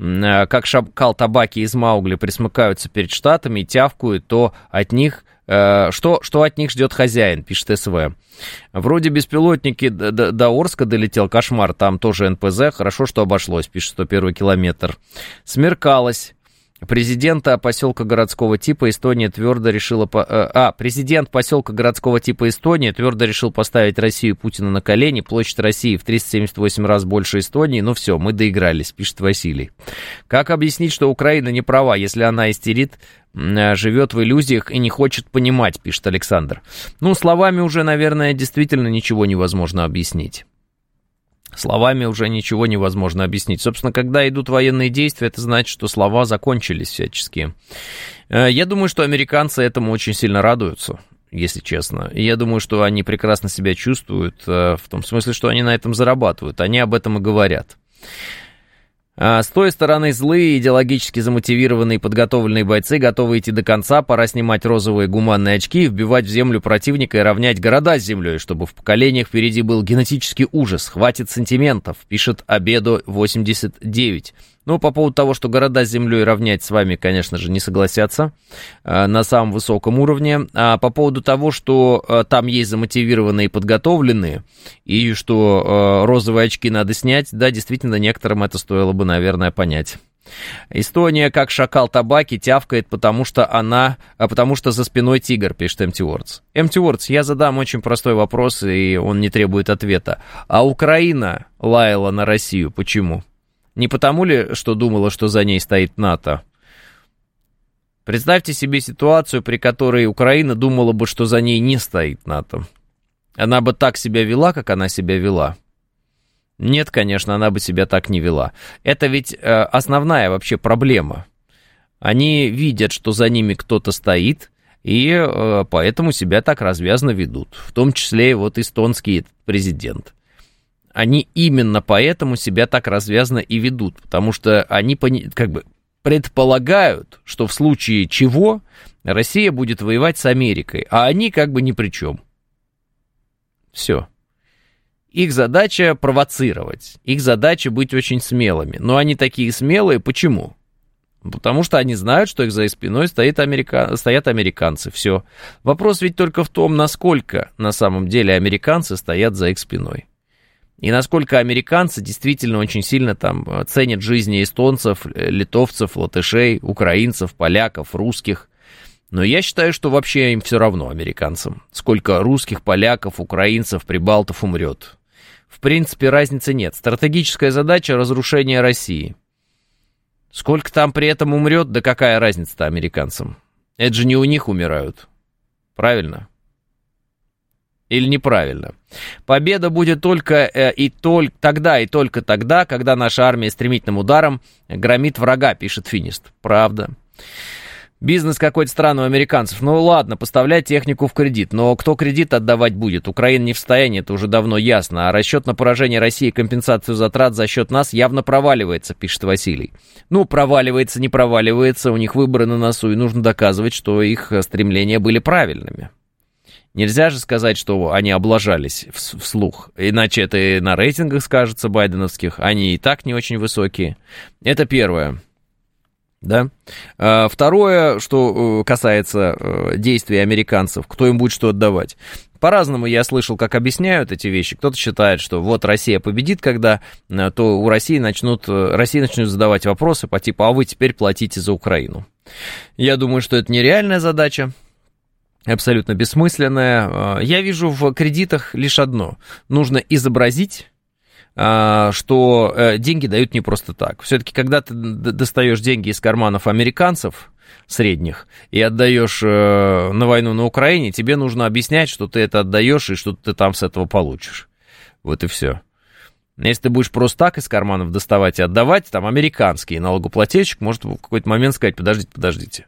как шакал табаки из Маугли, присмыкаются перед штатами и тявкают, то от них... Что, что от них ждет хозяин, пишет СВ. Вроде беспилотники до, до, до Орска долетел, кошмар, там тоже эн пэ зэ, хорошо, что обошлось, пишет сто первый километр. Смеркалось. Президента поселка городского типа Эстония твердо решила... По... А, президент поселка городского типа Эстония твердо решил поставить Россию и Путина на колени. Площадь России в триста семьдесят восемь раз больше Эстонии. Ну все, мы доигрались, пишет Василий. Как объяснить, что Украина не права, если она истерит, живет в иллюзиях и не хочет понимать, пишет Александр. Ну, словами уже, наверное, действительно ничего невозможно объяснить. Словами уже ничего невозможно объяснить. Собственно, когда идут военные действия, это значит, что слова закончились всячески. Я думаю, что американцы этому очень сильно радуются, если честно. И я думаю, что они прекрасно себя чувствуют, в том смысле, что они на этом зарабатывают. Они об этом и говорят. С той стороны злые, идеологически замотивированные и подготовленные бойцы готовы идти до конца. Пора снимать розовые гуманные очки, вбивать в землю противника и равнять города с землей, чтобы в поколениях впереди был генетический ужас. Хватит сантиментов, пишет Обедо восемьдесят девять. Ну, по поводу того, что города с землей равнять с вами, конечно же, не согласятся э, на самом высоком уровне. А по поводу того, что э, там есть замотивированные и подготовленные, и что э, розовые очки надо снять, да, действительно, некоторым это стоило бы, наверное, понять. Эстония, как шакал табаки, тявкает, потому что она, а потому что за спиной тигр, пишет Empty Words. Empty Words, я задам очень простой вопрос, и он не требует ответа. А Украина лаяла на Россию, почему? Не потому ли, что думала, что за ней стоит НАТО? Представьте себе ситуацию, при которой Украина думала бы, что за ней не стоит НАТО. Она бы так себя вела, как она себя вела. Нет, конечно, она бы себя так не вела. Это ведь э, основная вообще проблема. Они видят, что за ними кто-то стоит, и э, поэтому себя так развязно ведут. В том числе и вот эстонский президент. Они именно поэтому себя так развязно и ведут, потому что они как бы предполагают, что в случае чего Россия будет воевать с Америкой, а они как бы ни при чем. Все. Их задача провоцировать, их задача быть очень смелыми. Но они такие смелые, почему? Потому что они знают, что их за их спиной стоит америка... стоят американцы. Все. Вопрос ведь только в том, насколько на самом деле американцы стоят за их спиной. И насколько американцы действительно очень сильно там ценят жизни эстонцев, литовцев, латышей, украинцев, поляков, русских. Но я считаю, что вообще им все равно, американцам, сколько русских, поляков, украинцев, прибалтов умрет. В принципе, разницы нет. Стратегическая задача — разрушение России. Сколько там при этом умрет, да какая разница-то американцам? Это же не у них умирают. Правильно? Или неправильно? Победа будет только э, и только тогда, и только тогда, когда наша армия стремительным ударом громит врага, пишет Финист. Правда. Бизнес какой-то странный у американцев. Ну ладно, поставлять технику в кредит. Но кто кредит отдавать будет? Украина не в состоянии, это уже давно ясно. А расчет на поражение России и компенсацию затрат за счет нас явно проваливается, пишет Василий. Ну, проваливается, не проваливается. У них выборы на носу, и нужно доказывать, что их стремления были правильными. Нельзя же сказать, что они облажались вслух. Иначе это и на рейтингах скажется байденовских. Они и так не очень высокие. Это первое. Да? Второе, что касается действий американцев, кто им будет что отдавать. По-разному я слышал, как объясняют эти вещи. Кто-то считает, что вот Россия победит, когда, то у России начнут, России начнут задавать вопросы по типу, а вы теперь платите за Украину. Я думаю, что это нереальная задача. Абсолютно бессмысленная. Я вижу в кредитах лишь одно. Нужно изобразить, что деньги дают не просто так. Все-таки, когда ты достаешь деньги из карманов американцев средних и отдаешь на войну на Украине, тебе нужно объяснять, что ты это отдаешь и что ты там с этого получишь. Вот и все. Если ты будешь просто так из карманов доставать и отдавать, там американский налогоплательщик может в какой-то момент сказать, подождите, подождите.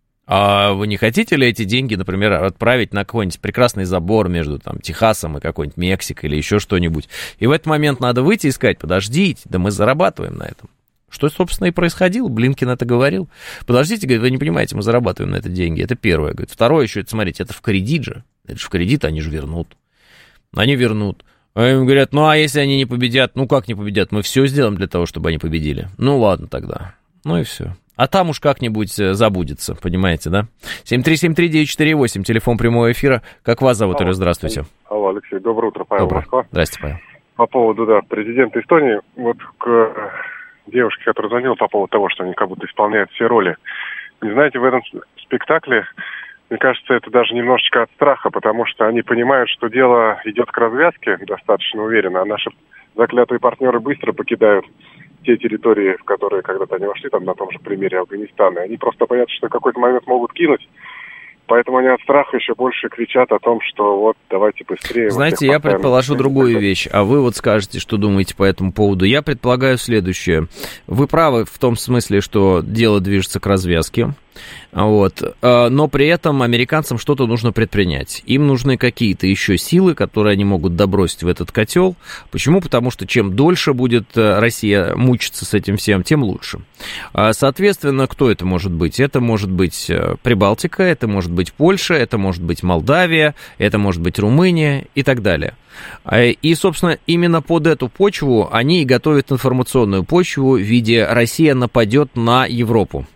А вы не хотите ли эти деньги, например, отправить на какой-нибудь прекрасный забор между там, Техасом и какой-нибудь Мексикой или еще что-нибудь? И в этот момент надо выйти и сказать, подождите, да мы зарабатываем на этом. Что, собственно, и происходило. Блинкин это говорил. Подождите, говорит, вы не понимаете, мы зарабатываем на это деньги. Это первое. Говорит. Второе еще, это, смотрите, это в кредит же. Это же в кредит, они же вернут. Они вернут. А им говорят, ну а если они не победят? Ну как не победят? Мы все сделаем для того, чтобы они победили. Ну ладно тогда. Ну и все. А там уж как-нибудь забудется, понимаете, да? семь три семь три девять четыре восемь, телефон прямого эфира. Как вас зовут, Алло, здравствуйте. Алло, Алексей, доброе утро, Павел, доброе. Москва. Здрасте, Павел. По поводу, да, президента Эстонии, вот к девушке, которая звонила по поводу того, что они как будто исполняют все роли. Не знаете, в этом спектакле, мне кажется, это даже немножечко от страха, потому что они понимают, что дело идет к развязке достаточно уверенно, а наши заклятые партнеры быстро покидают те территории, в которые когда-то они вошли, там на том же примере Афганистана. Они просто боятся, что в какой-то момент могут кинуть. Поэтому они от страха еще больше кричат о том, что вот давайте быстрее. Знаете, я предположу другую вещь, а вы вот скажете, что думаете по этому поводу. Я предполагаю следующее. Вы правы в том смысле, что дело движется к развязке. Вот. Но при этом американцам что-то нужно предпринять. Им нужны какие-то еще силы, которые они могут добросить в этот котел. Почему? Потому что чем дольше будет Россия мучиться с этим всем, тем лучше. Соответственно, кто это может быть? Это может быть Прибалтика, это может быть Польша, это может быть Молдавия, это может быть Румыния и так далее. И, собственно, именно под эту почву они и готовят информационную почву в виде «Россия нападет на Европу».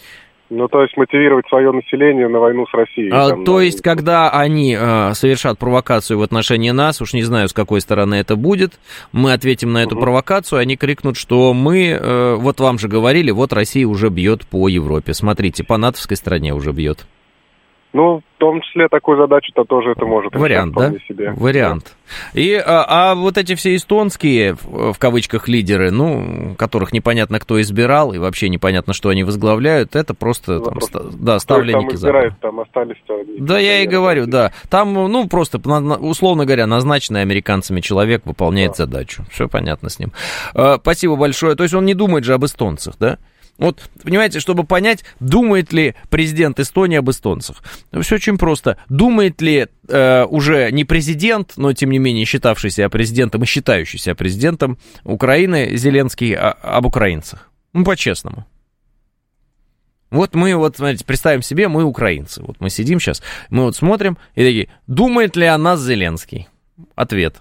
Ну, то есть мотивировать свое население на войну с Россией. А, там, то на... есть, когда они а, совершат провокацию в отношении нас, уж не знаю, с какой стороны это будет, мы ответим на эту угу. провокацию, они крикнут, что мы, а, вот вам же говорили, вот Россия уже бьет по Европе. Смотрите, по натовской стране уже бьет. Ну, в том числе такую задачу-то тоже это может. Вариант, да? Себе. Вариант. Да. И, а, а вот эти все эстонские, в кавычках, лидеры, ну, которых непонятно кто избирал, и вообще непонятно, что они возглавляют, это просто, там, ста, да, ставленники Запада. Там остались, да, я и говорю, да. Там, ну, просто, условно говоря, назначенный американцами человек выполняет да. задачу. Все понятно с ним. А, спасибо большое. То есть он не думает же об эстонцах, да? Вот, понимаете, чтобы понять, думает ли президент Эстонии об эстонцах. Все очень просто. Думает ли э, уже не президент, но тем не менее считавшийся президентом и считающийся президентом Украины Зеленский а, об украинцах? Ну, по-честному. Вот мы, вот, смотрите, представим себе, мы украинцы. Вот мы сидим сейчас, мы вот смотрим и такие, думает ли о нас Зеленский? Ответ.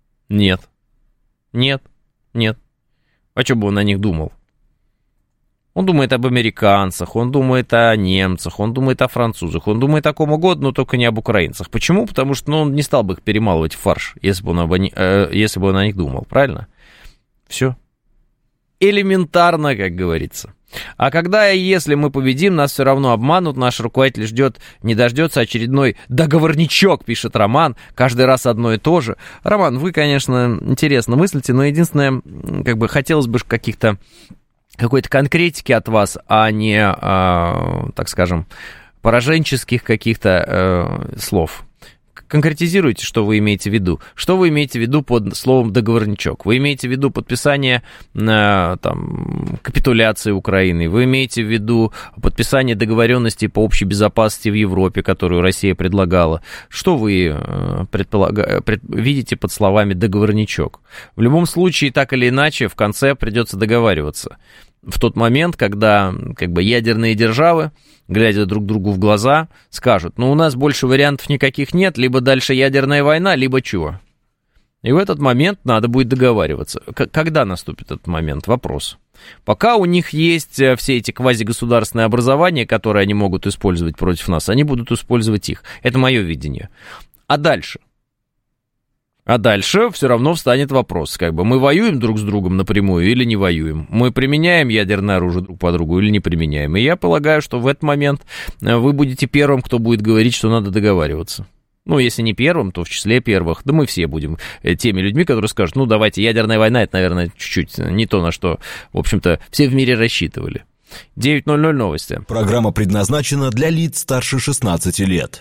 Нет. Нет. Нет. А что бы он о них думал? Он думает об американцах, он думает о немцах, он думает о французах, он думает о ком угодно, но только не об украинцах. Почему? Потому что ну, он не стал бы их перемалывать в фарш, если бы он, об, э, если бы он о них думал, правильно? Все. Элементарно, как говорится. А когда и если мы победим, нас все равно обманут, наш руководитель ждет, не дождется очередной договорничок, пишет Роман, каждый раз одно и то же. Роман, вы, конечно, интересно мыслите, но единственное, как бы хотелось бы каких-то, какой-то конкретики от вас, а не, а, так скажем, пораженческих каких-то э, слов. Конкретизируйте, что вы имеете в виду. Что вы имеете в виду под словом «договорничок»? Вы имеете в виду подписание э, там, капитуляции Украины? Вы имеете в виду подписание договоренности по общей безопасности в Европе, которую Россия предлагала? Что вы э, предполага... пред... видите под словами «договорничок»? В любом случае, так или иначе, в конце придется договариваться. В тот момент, когда как бы, ядерные державы, глядя друг другу в глаза, скажут, ну, у нас больше вариантов никаких нет, либо дальше ядерная война, либо чего. И в этот момент надо будет договариваться. К- когда наступит этот момент? Вопрос. Пока у них есть все эти квазигосударственные образования, которые они могут использовать против нас, они будут использовать их. Это мое видение. А дальше? А дальше все равно встанет вопрос, как бы мы воюем друг с другом напрямую или не воюем, мы применяем ядерное оружие друг по другу или не применяем. И я полагаю, что в этот момент вы будете первым, кто будет говорить, что надо договариваться. Ну, если не первым, то в числе первых. Да мы все будем теми людьми, которые скажут, ну, давайте, ядерная война, это, наверное, чуть-чуть не то, на что, в общем-то, все в мире рассчитывали. девять ноль ноль новости. Программа предназначена для лиц старше шестнадцати лет.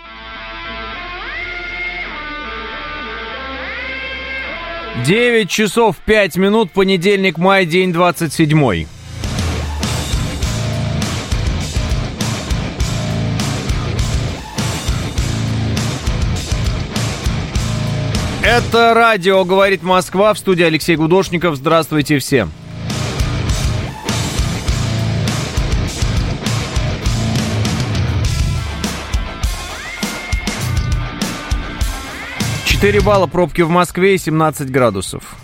девять часов пять минут, понедельник, май, день двадцать седьмой. Это радио «Говорит Москва», в студии Алексей Гудошников. Здравствуйте всем. четыре балла, пробки в Москве и семнадцать градусов.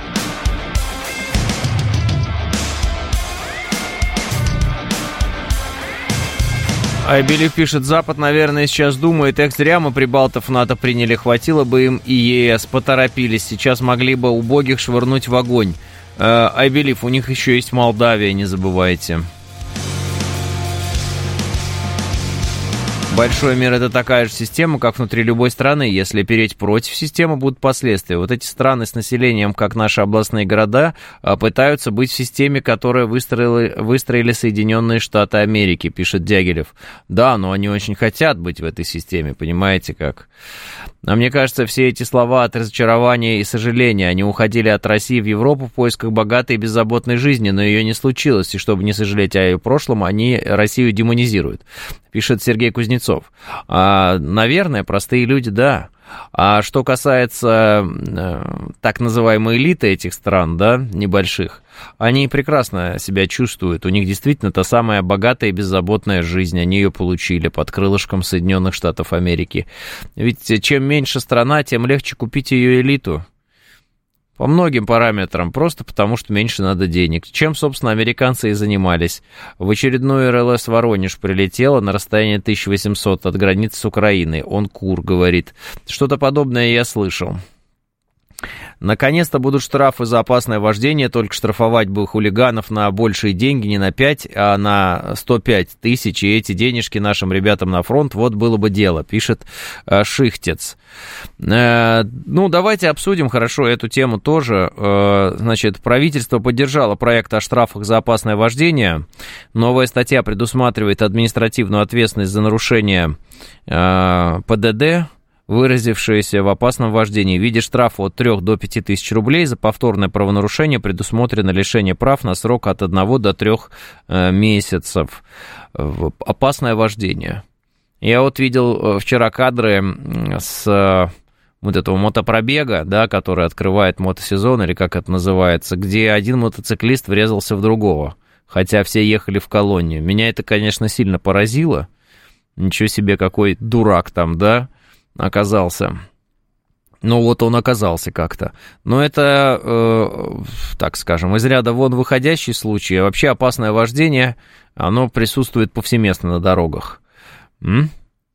Айбелев пишет, Запад, наверное, сейчас думает, эх, зря мы прибалтов НАТО приняли, хватило бы им и ЕС, поторопились, сейчас могли бы убогих швырнуть в огонь. Айбелев, у них еще есть Молдавия, не забывайте. Большой мир — это такая же система, как внутри любой страны. Если переть против системы, будут последствия. Вот эти страны с населением, как наши областные города, пытаются быть в системе, которую выстроили, выстроили Соединенные Штаты Америки, пишет Дягилев. Да, но они очень хотят быть в этой системе, понимаете как? А мне кажется, все эти слова от разочарования и сожаления, они уходили от России в Европу в поисках богатой и беззаботной жизни, но ее не случилось, и чтобы не сожалеть о ее прошлом, они Россию демонизируют, пишет Сергей Кузнецов. А, наверное, простые люди, да. А что касается э, так называемой элиты этих стран, да, небольших, они прекрасно себя чувствуют. У них действительно та самая богатая и беззаботная жизнь. Они ее получили под крылышком Соединенных Штатов Америки. Ведь чем меньше страна, тем легче купить ее элиту. По многим параметрам, просто потому что меньше надо денег. Чем, собственно, американцы и занимались. В очередной эр эл эс Воронеж прилетела на расстоянии тысяча восемьсот от границы с Украиной. Он кур, говорит. Что-то подобное я слышал. Наконец-то будут штрафы за опасное вождение, только штрафовать бы хулиганов на большие деньги, не на пять, а на сто пять тысяч, и эти денежки нашим ребятам на фронт, вот было бы дело, пишет э, Шихтец. Э, ну, давайте обсудим хорошо эту тему тоже. Э, значит, правительство поддержало проект о штрафах за опасное вождение. Новая статья предусматривает административную ответственность за нарушение э, пэ дэ дэ, выразившиеся в опасном вождении. В виде штрафа от трёх до пяти тысяч рублей за повторное правонарушение предусмотрено лишение прав на срок от одного до трёх месяцев. Опасное вождение. Я вот видел вчера кадры с вот этого мотопробега, да, который открывает мотосезон, или как это называется, где один мотоциклист врезался в другого, хотя все ехали в колонне. Меня это, конечно, сильно поразило. Ничего себе, какой дурак там, да, оказался. Ну, вот он оказался как-то. Но это, э, так скажем, из ряда вон выходящий случай. А вообще опасное вождение, оно присутствует повсеместно на дорогах. М?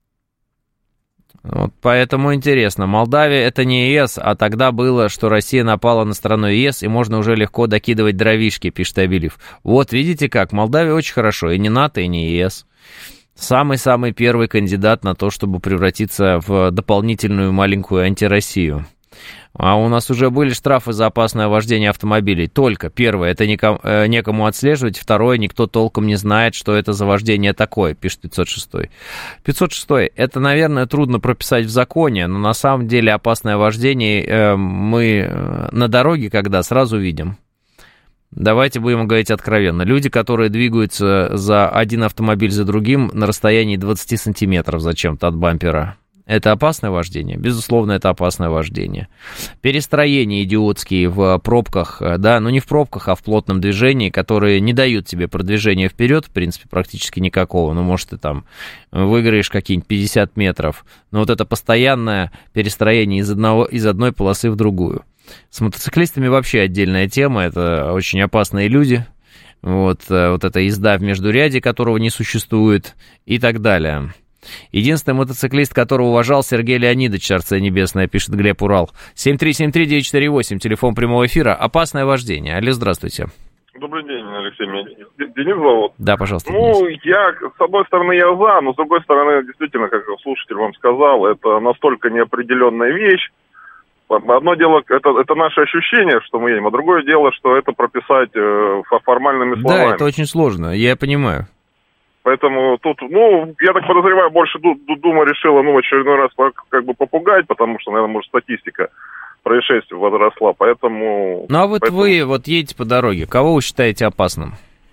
Вот поэтому интересно. Молдавия — это не ЕС, а тогда было, что Россия напала на страну ЕС, и можно уже легко докидывать дровишки, пишет Абилев. Вот, видите как, Молдавия очень хорошо. И не НАТО, и не ЕС. Самый-самый первый кандидат на то, чтобы превратиться в дополнительную маленькую антироссию. А у нас уже были штрафы за опасное вождение автомобилей. Только, первое, это никому, э, некому отслеживать. Второе, никто толком не знает, что это за вождение такое, пишет пятьсот шестой. пятьсот шестой, это, наверное, трудно прописать в законе, но на самом деле опасное вождение э, мы на дороге, когда сразу видим. Давайте будем говорить откровенно. Люди, которые двигаются за один автомобиль за другим на расстоянии двадцать сантиметров зачем-то от бампера. Это опасное вождение? Безусловно, это опасное вождение. Перестроения идиотские в пробках, да, ну не в пробках, а в плотном движении, которые не дают тебе продвижения вперед, в принципе, практически никакого. Ну, может, ты там выиграешь какие-нибудь пятьдесят метров, но вот это постоянное перестроение из, одного, из одной полосы в другую. С мотоциклистами вообще отдельная тема, это очень опасные люди, вот, вот эта езда в междуряде, которого не существует, и так далее. Единственный мотоциклист, которого уважал, Сергей Леонидович, Царствие Небесное, пишет Глеб Урал. семь три семь три девять четыре восемь, телефон прямого эфира. Опасное вождение. Алло, здравствуйте. Добрый день, Алексей. Меня Денис зовут. Да, пожалуйста. Ну, Денис. я, с одной стороны, я за, но с другой стороны, действительно, как слушатель вам сказал, это настолько неопределенная вещь. Одно дело, это, это наше ощущение, что мы едем, а другое дело, что это прописать э, формальными словами. Да, это очень сложно, я понимаю. Поэтому тут, ну, я так подозреваю, больше Дума решила, ну, в очередной раз как бы попугать, потому что, наверное, может, статистика происшествий возросла, поэтому... Ну, а вот поэтому... вы вот едете по дороге, кого вы считаете опасным?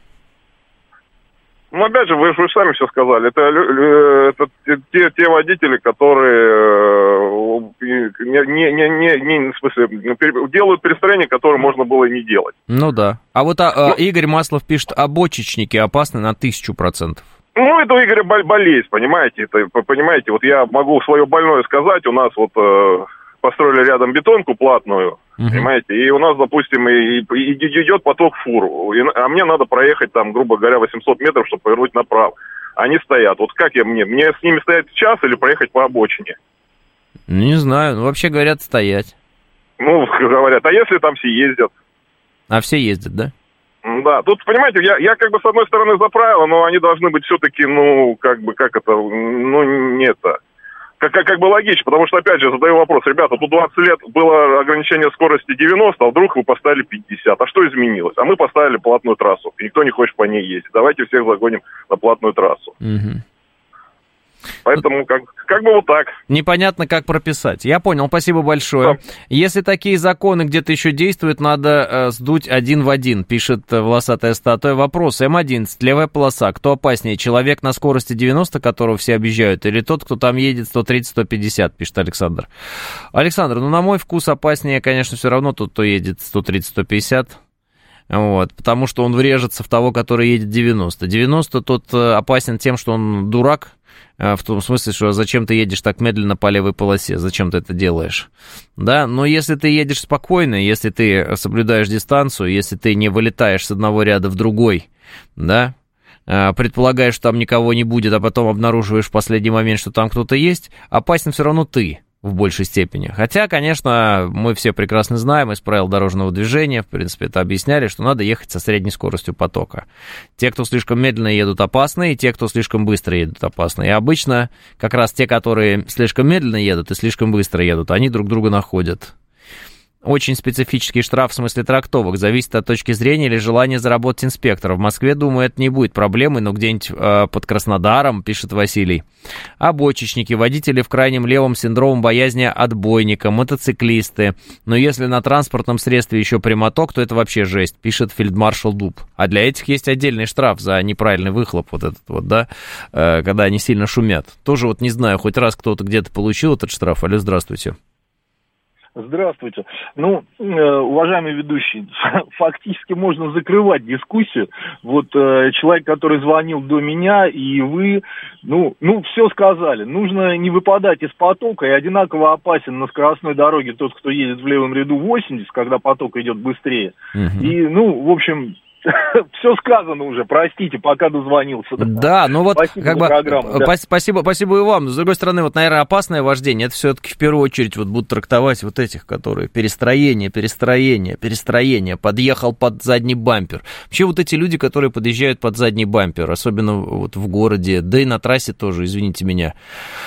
Ну, опять же, вы же сами все сказали, это, это те, те водители, которые не, не, не, не, в смысле, делают перестроение, которое можно было и не делать. Ну да. А вот а, ну, Игорь Маслов пишет, обочечники опасны на тысячу процентов. Ну, это у Игоря болезнь, понимаете, это, понимаете, вот я могу свое больное сказать, у нас вот э, построили рядом бетонку платную, uh-huh. понимаете, и у нас, допустим, и, и, и идет поток фур, и, а мне надо проехать там, грубо говоря, восемьсот метров, чтобы повернуть направо. Они стоят, вот как я мне, мне с ними стоять час или проехать по обочине? Не знаю, ну, вообще говорят стоять. Ну, говорят, а если там все ездят? А все ездят, да? Да, тут, понимаете, я, я как бы с одной стороны за правила, но они должны быть все-таки, ну, как бы, как это, ну, не это, как, как, как бы логично, потому что, опять же, задаю вопрос, ребята, тут двадцать лет было ограничение скорости девяносто, а вдруг вы поставили пятьдесят, а что изменилось? А мы поставили платную трассу, и никто не хочет по ней ездить, давайте всех загоним на платную трассу. Угу. Поэтому как, как бы вот так. Непонятно, как прописать. Я понял, спасибо большое. Да. Если такие законы где-то еще действуют, надо э, сдуть один в один, пишет волосатая статуя. Вопрос. эм одиннадцать, левая полоса. Кто опаснее, человек на скорости девяносто, которого все объезжают, или тот, кто там едет сто тридцать - сто пятьдесят, пишет Александр. Александр, ну, на мой вкус опаснее, конечно, все равно тот, кто едет сто тридцать - сто пятьдесят. Вот, потому что он врежется в того, который едет девяносто. девяносто тот опасен тем, что он дурак, в том смысле, что зачем ты едешь так медленно по левой полосе, зачем ты это делаешь, да, но если ты едешь спокойно, если ты соблюдаешь дистанцию, если ты не вылетаешь с одного ряда в другой, да, предполагаешь, что там никого не будет, а потом обнаруживаешь в последний момент, что там кто-то есть, опасен все равно ты в большей степени. Хотя, конечно, мы все прекрасно знаем из правил дорожного движения, в принципе, это объясняли, что надо ехать со средней скоростью потока. Те, кто слишком медленно едут, опасны, и те, кто слишком быстро едут, опасны. И обычно как раз те, которые слишком медленно едут и слишком быстро едут, они друг друга находят. Очень специфический штраф в смысле трактовок. Зависит от точки зрения или желания заработать инспектора. В Москве, думаю, это не будет проблемой, но где-нибудь э, под Краснодаром, пишет Василий. Обочечники, водители в крайнем левом синдромом боязни отбойника, мотоциклисты. Но если на транспортном средстве еще прямоток, то это вообще жесть, пишет фельдмаршал Дуб. А для этих есть отдельный штраф за неправильный выхлоп, вот этот вот, да, э, когда они сильно шумят. Тоже вот не знаю, хоть раз кто-то где-то получил этот штраф. Алло, здравствуйте. Здравствуйте. Ну, уважаемый ведущий, фактически можно закрывать дискуссию. Вот э, человек, который звонил до меня, и вы, ну, ну, все сказали. Нужно не выпадать из потока, и одинаково опасен на скоростной дороге тот, кто едет в левом ряду восемьдесят, когда поток идет быстрее. Угу. И, ну, в общем... Все сказано уже, простите, пока дозвонился. Да, ну вот, спасибо как бы, да. спасибо, спасибо и вам. С другой стороны, вот, наверное, опасное вождение, это все-таки в первую очередь вот будут трактовать вот этих, которые перестроение, перестроение, перестроение, подъехал под задний бампер. Вообще вот эти люди, которые подъезжают под задний бампер, особенно вот в городе, да и на трассе тоже, извините меня.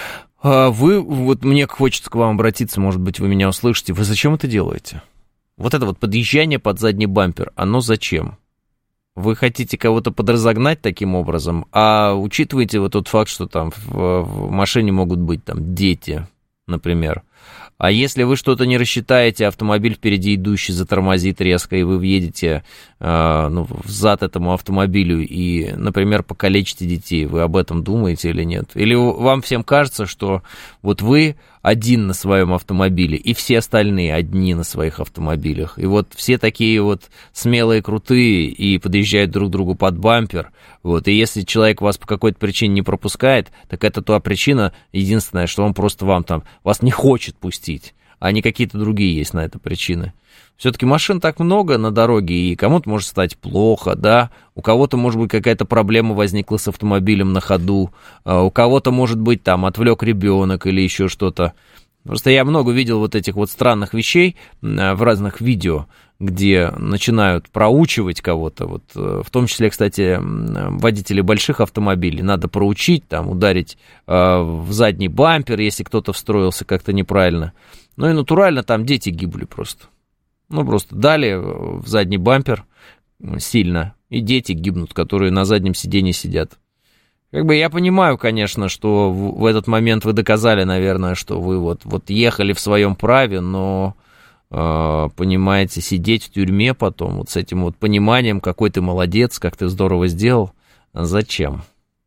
Вы, вот мне хочется к вам обратиться, может быть, вы меня услышите, вы зачем это делаете? Вот это вот подъезжание под задний бампер, оно зачем? Вы хотите кого-то подразогнать таким образом, а учитываете вот тот факт, что там в, в машине могут быть там дети, например. А если вы что-то не рассчитаете, автомобиль впереди идущий затормозит резко, и вы въедете э, ну, взад этому автомобилю и, например, покалечите детей, вы об этом думаете или нет? Или вам всем кажется, что вот вы один на своем автомобиле, и все остальные одни на своих автомобилях, и вот все такие вот смелые, крутые, и подъезжают друг к другу под бампер, вот, и если человек вас по какой-то причине не пропускает, так это та причина, единственная, что он просто вам там, вас не хочет пустить, а не какие-то другие есть на это причины. Все-таки машин так много на дороге, и кому-то может стать плохо, да, у кого-то, может быть, какая-то проблема возникла с автомобилем на ходу, у кого-то, может быть, там, отвлек ребенок или еще что-то. Просто я много видел вот этих вот странных вещей в разных видео, где начинают проучивать кого-то, вот, в том числе, кстати, водителей больших автомобилей, надо проучить, там, ударить в задний бампер, если кто-то встроился как-то неправильно. Ну и натурально там дети гибли просто. Ну, просто дали в задний бампер сильно, и дети гибнут, которые на заднем сиденье сидят. Как бы я понимаю, конечно, что в, в этот момент вы доказали, наверное, что вы вот, вот ехали в своем праве, но, э, понимаете, сидеть в тюрьме потом, вот с этим вот пониманием, какой ты молодец, как ты здорово сделал, зачем?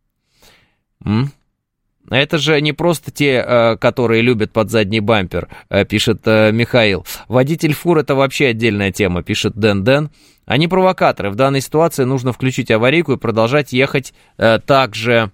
М? Это же не просто те, которые любят под задний бампер, пишет Михаил. Водитель фур — это вообще отдельная тема, пишет Дэн Дэн. Они провокаторы. В данной ситуации нужно включить аварийку и продолжать ехать так же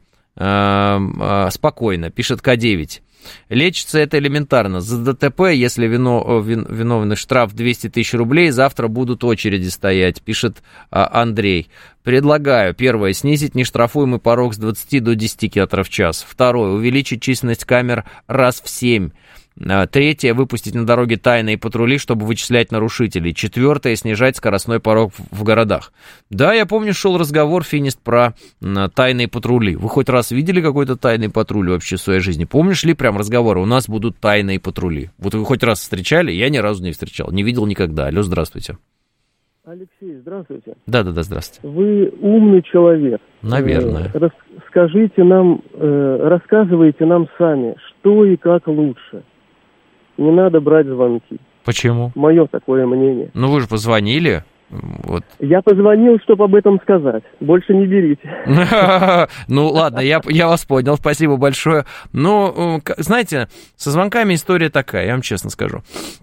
спокойно, пишет К девять. Лечится это элементарно. За ДТП, если вино, вин, виновный штраф двести тысяч рублей, завтра будут очереди стоять, пишет а, Андрей. Предлагаю, первое, снизить нештрафуемый порог с двадцати до десяти километров в час. Второе, увеличить численность камер раз в семь. Третье, выпустить на дороге тайные патрули, чтобы вычислять нарушителей. Четвертое, снижать скоростной порог в городах. Да, я помню, шел разговор, Финист, про тайные патрули. Вы хоть раз видели какой-то тайный патруль вообще в своей жизни? Помнишь ли прям разговоры? У нас будут тайные патрули. Вот вы хоть раз встречали? Я ни разу не встречал, не видел никогда. Алло, здравствуйте. Алексей, здравствуйте. Да-да-да, здравствуйте. Вы умный человек. Наверное. Расскажите нам, рассказывайте нам сами, что и как лучше. Не надо брать звонки. Почему? Мое такое мнение. Ну, вы же позвонили. Вот. Я позвонил, чтобы об этом сказать. Больше не берите. Ну, ладно, я, я вас понял, спасибо большое. Но, знаете, со звонками история такая, я вам честно скажу.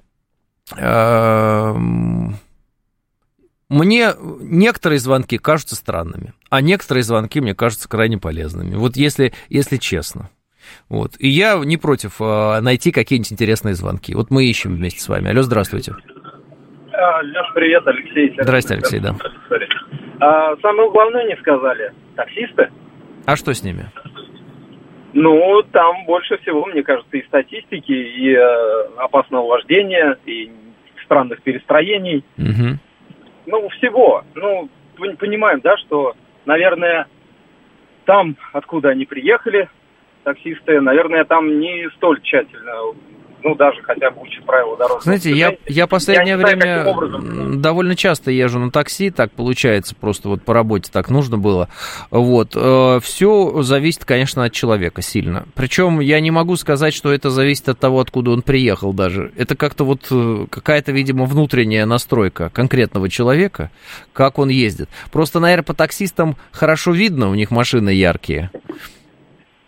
Мне некоторые звонки кажутся странными, а некоторые звонки мне кажутся крайне полезными. Вот если, если честно. Вот. И я не против а, найти какие-нибудь интересные звонки. Вот мы ищем вместе с вами. Алло, здравствуйте. Леш, привет, Алексей. Здрасте, Алексей, да. А, самое главное не сказали. Таксисты? А что с ними? Ну, там больше всего, мне кажется, и статистики, и э, опасного вождения, и странных перестроений. Угу. Ну, всего. Ну, понимаем, да, что, наверное, там, откуда они приехали, таксисты, наверное, там не столь тщательно, ну, даже хотя бы учат правила дорожного Знаете, я, я последнее я время знаю, довольно часто езжу на такси, так получается, просто вот по работе так нужно было. Вот. Все зависит, конечно, от человека сильно. Причем я не могу сказать, что это зависит от того, откуда он приехал даже. Это как-то вот какая-то, видимо, внутренняя настройка конкретного человека, как он ездит. Просто, наверное, по таксистам хорошо видно, у них машины яркие.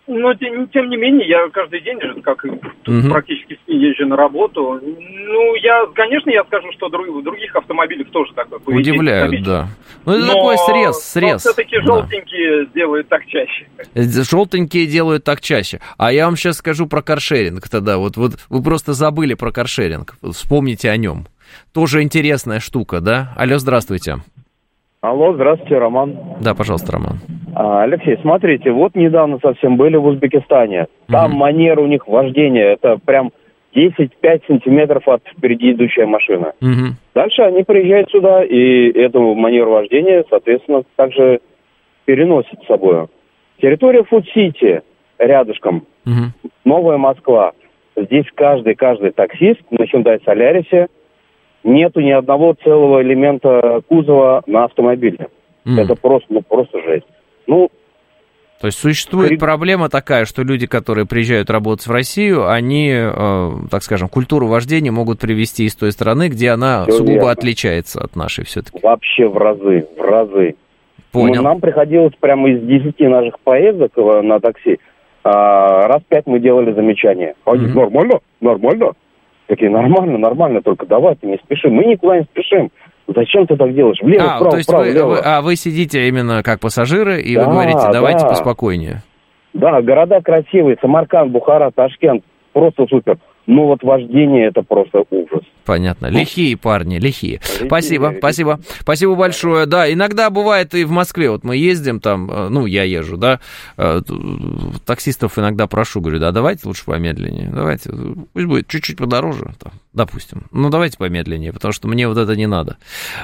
Но тем, тем не менее, я каждый день, как и угу. практически езжу на работу. Ну, я, конечно, я скажу, что в других автомобилях тоже такое поведение. Удивляют, да. Ну, это но, такой срез, срез. Но все-таки желтенькие да. делают так чаще. Желтенькие делают так чаще. А я вам сейчас скажу про каршеринг тогда. Вот, вот вы просто забыли про каршеринг. Вспомните о нем. Тоже интересная штука, да? Алло, здравствуйте. Алло, здравствуйте, Роман. Да, пожалуйста, Роман. А, Алексей, смотрите, вот недавно совсем были в Узбекистане. Там угу. манера у них вождения, это прям десять пять сантиметров от впереди идущая машина. Угу. Дальше они приезжают сюда, и эту манеру вождения, соответственно, также переносят с собой. Территория Фуд-Сити, рядышком, угу. Новая Москва. Здесь каждый, каждый таксист на Hyundai Solaris нету ни одного целого элемента кузова на автомобиле. Mm. Это просто, ну, просто жесть. Ну, то есть существует при... проблема такая, что люди, которые приезжают работать в Россию, они, э, так скажем, культуру вождения могут привезти из той страны, где она Все сугубо верно. Отличается от нашей все-таки. Вообще в разы, в разы. Понял. Ну, нам приходилось прямо из десяти наших поездок на такси, а, раз пять мы делали замечания. Mm-hmm. Нормально, нормально. Такие, нормально, нормально, только давайте, не спешим. Мы никуда не спешим. Зачем ты так делаешь? Влево, а, вправо, то есть вправо, вы, влево. Вы, а вы сидите именно как пассажиры, и да, вы говорите, давайте да. поспокойнее. Да, города красивые, Самарканд, Бухара, Ташкент, просто супер. Ну вот вождение это просто ужас. Понятно. Лихие парни, лихие. лихие спасибо, лихие. спасибо. Спасибо большое. Да, иногда бывает и в Москве. Вот мы ездим там, ну, я езжу, да, таксистов иногда прошу, говорю, да, давайте лучше помедленнее. Давайте, пусть будет чуть-чуть подороже, там, допустим. Ну, давайте помедленнее, потому что мне вот это не надо.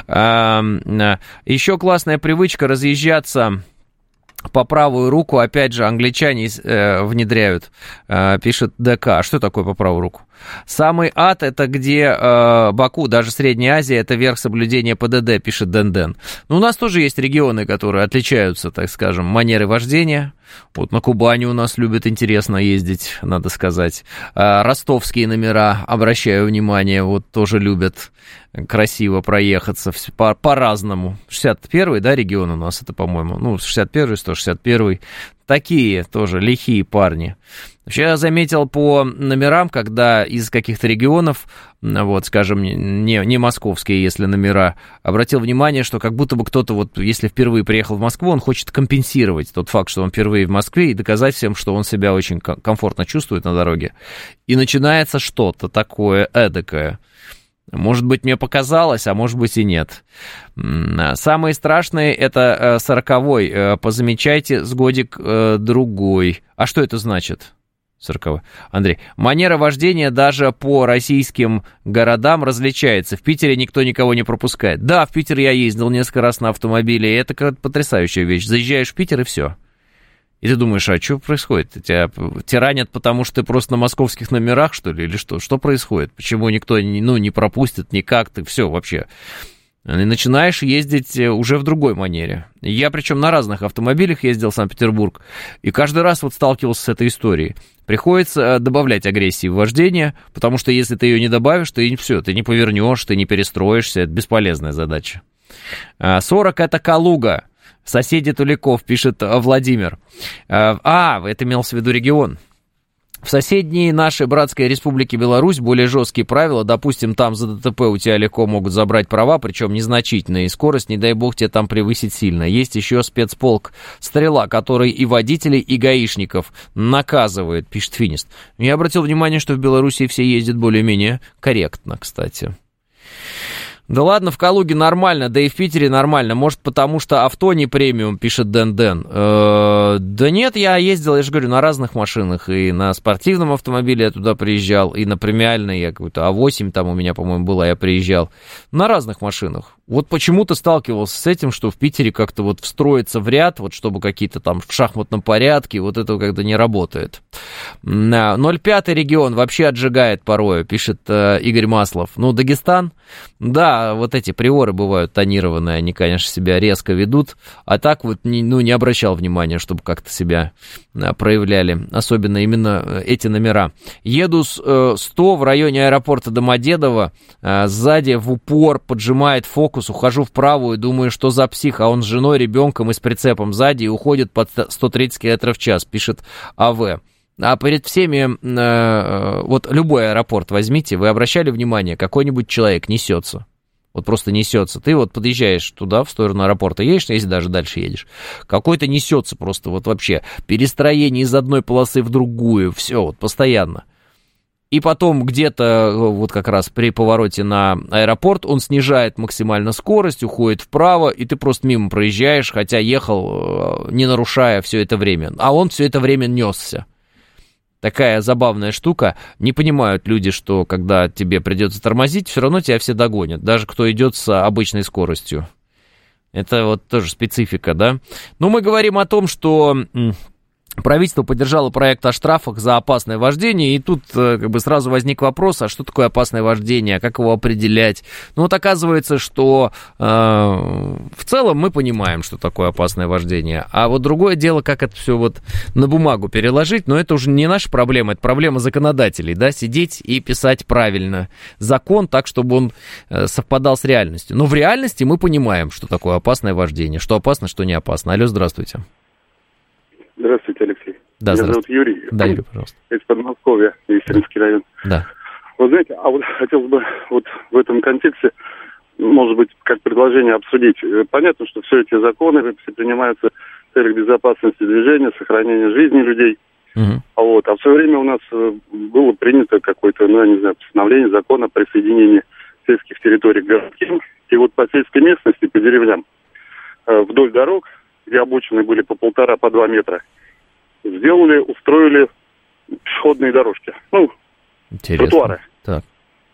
Еще классная привычка разъезжаться по правую руку, опять же, англичане э, внедряют, э, пишет ДК. А что такое по правую руку? Самый ад — это где э, Баку, даже Средняя Азия, это верх соблюдения ПДД, пишет Денден. Но у нас тоже есть регионы, которые отличаются, так скажем, манерой вождения. Вот на Кубани у нас любят интересно ездить, надо сказать. А, ростовские номера, обращаю внимание, вот тоже любят красиво проехаться по- по-разному. шестьдесят первый, да, регион у нас, это, по-моему, ну, шестьдесят первый, сто шестьдесят первый. Такие тоже лихие парни. Вообще я заметил по номерам, когда из каких-то регионов, вот, скажем, не, не московские, если номера, обратил внимание, что как будто бы кто-то, вот, если впервые приехал в Москву, он хочет компенсировать тот факт, что он впервые в Москве, и доказать всем, что он себя очень комфортно чувствует на дороге. И начинается что-то такое эдакое. Может быть, мне показалось, а может быть и нет. Самые страшные — это сороковой. Позамечайте с годик-другой. А что это значит? сороковой. Андрей, манера вождения даже по российским городам различается. В Питере никто никого не пропускает. Да, в Питер я ездил несколько раз на автомобиле, и это потрясающая вещь. Заезжаешь в Питер, и все. И ты думаешь, а что происходит? Тебя тиранят, потому что ты просто на московских номерах, что ли, или что? Что происходит? Почему никто ну, не пропустит никак? Ты все вообще. И начинаешь ездить уже в другой манере. Я причем на разных автомобилях ездил в Санкт-Петербург, и каждый раз вот сталкивался с этой историей. Приходится добавлять агрессии в вождение, потому что если ты ее не добавишь, ты все, ты не повернешь, ты не перестроишься, это бесполезная задача. сорок — это Калуга. Соседи Туликов, пишет Владимир. А, это имелся в виду регион. В соседней нашей братской республике Беларусь более жесткие правила. Допустим, там за ДТП у тебя легко могут забрать права, причем незначительные. И скорость, не дай бог, тебе там превысить сильно. Есть еще спецполк «Стрела», который и водителей, и гаишников наказывает, пишет Финист. Я обратил внимание, что в Беларуси все ездят более-менее корректно, кстати. Да ладно, в Калуге нормально, да и в Питере нормально. Может, потому что авто не премиум, пишет Дэн-Дэн. Э-э- да нет, я ездил, я же говорю, на разных машинах. И на спортивном автомобиле я туда приезжал, и на премиальной, я какой-то А восемь там у меня, по-моему, была, я приезжал. На разных машинах. Вот почему-то сталкивался с этим, что в Питере как-то вот встроиться в ряд, вот чтобы какие-то там в шахматном порядке, вот это как-то не работает. ноль пятый регион вообще отжигает порою, пишет э, Игорь Маслов. Ну, Дагестан, да, вот эти приоры бывают тонированные, они, конечно, себя резко ведут, а так вот не, ну, не обращал внимания, чтобы как-то себя э, проявляли, особенно именно эти номера. Еду с э, сто в районе аэропорта Домодедово, э, сзади в упор поджимает фокус фокус, ухожу в правую, думаю, что за псих, а он с женой, ребенком и с прицепом сзади и уходит под сто тридцать километров в час, пишет АВ. А перед всеми, э, вот любой аэропорт возьмите, вы обращали внимание, какой-нибудь человек несется. Вот просто несется. Ты вот подъезжаешь туда, в сторону аэропорта, едешь, если даже дальше едешь, какой-то несется просто вот вообще. Перестроение из одной полосы в другую, все, вот постоянно. И потом где-то вот как раз при повороте на аэропорт он снижает максимально скорость, уходит вправо, и ты просто мимо проезжаешь, хотя ехал, не нарушая все это время. А он все это время несся. Такая забавная штука. Не понимают люди, что когда тебе придется тормозить, все равно тебя все догонят, даже кто идет с обычной скоростью. Это вот тоже специфика, да? Но мы говорим о том, что правительство поддержало проект о штрафах за опасное вождение, и тут как бы сразу возник вопрос, а что такое опасное вождение, как его определять? Ну вот оказывается, что э, в целом мы понимаем, что такое опасное вождение, а вот другое дело, как это все вот на бумагу переложить, но это уже не наша проблема, это проблема законодателей, да, сидеть и писать правильно закон так, чтобы он э, совпадал с реальностью. Но в реальности мы понимаем, что такое опасное вождение, что опасно, что не опасно. Алло, здравствуйте. Здравствуйте, Алексей. Да, Меня зовут Юрий. Да, Юрий, пожалуйста. Из Подмосковья, Естеринский район. Да. Вы знаете, а вот хотелось бы вот в этом контексте, может быть, как предложение обсудить. Понятно, что все эти законы все принимаются в целях безопасности движения, сохранения жизни людей. Угу. А вот, а в свое время у нас было принято какое-то, ну, я не знаю, постановление закона о присоединении сельских территорий к городским. И вот по сельской местности, по деревням, вдоль дорог, где обочины были по полтора, по два метра, сделали, устроили пешеходные дорожки. Ну, интересно. Тротуары. Так.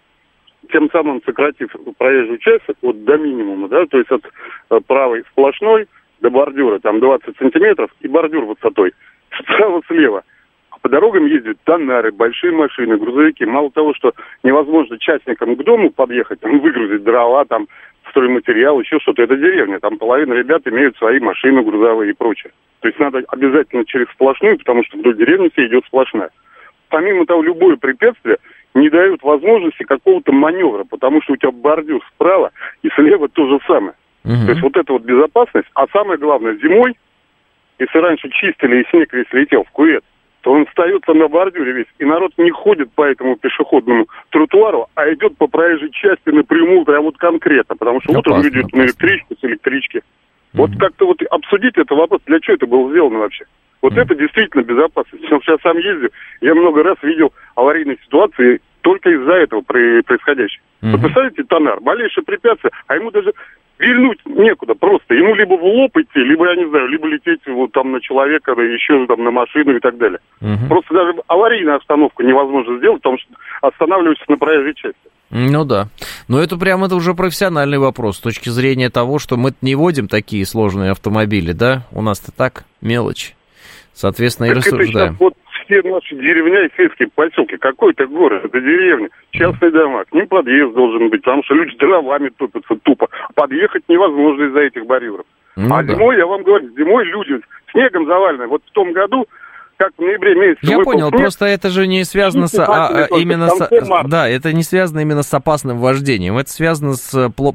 Тем самым сократив проезжий участок вот до минимума, да, то есть от э, правой сплошной до бордюра, там двадцать сантиметров, и бордюр высотой справа-слева. А по дорогам ездят тоннары, большие машины, грузовики. Мало того, что невозможно частникам к дому подъехать, там, выгрузить дрова, там, стройматериал, еще что-то. Это деревня. Там половина ребят имеют свои машины грузовые и прочее. То есть надо обязательно через сплошную, потому что вдоль деревни все идет сплошная. Помимо того, любое препятствие не дает возможности какого-то маневра, потому что у тебя бордюр справа и слева то же самое. Uh-huh. То есть вот эта вот безопасность. А самое главное, зимой, если раньше чистили и снег весь летел в кювет, то он остается на бордюре весь. И народ не ходит по этому пешеходному тротуару, а идет по проезжей части напрямую, прям вот конкретно. Потому что утром люди идут на электричку с электрички. Mm-hmm. Вот как-то вот обсудить этот вопрос, для чего это было сделано вообще. Вот mm-hmm. это действительно безопасность. Потому что я сам ездил, я много раз видел аварийные ситуации только из-за этого происходящего. Mm-hmm. Вот представляете, тоннар, малейшее препятствие, а ему даже вильнуть некуда просто. Ему либо в лоб идти, либо, я не знаю, либо лететь вот там на человека, да еще там на машину и так далее. Uh-huh. Просто даже аварийную остановку невозможно сделать, потому что останавливаешься на проезжей части. Ну да. Но это прям это уже профессиональный вопрос с точки зрения того, что мы не водим такие сложные автомобили, да? У нас-то так, мелочь. Соответственно, так и рассуждаем. Вот все наши деревня и сельские поселки. Какой это город? Это деревня. Частные дома. К ним подъезд должен быть, потому что люди дровами топятся тупо. Подъехать невозможно из-за этих барьеров. Ну, а да. Зимой, я вам говорю, зимой люди снегом завалены. Вот в том году, как в ноябре месяце... Я понял, снег, просто это же не связано с, а, именно с... Да, это не связано именно с опасным вождением. Это связано с,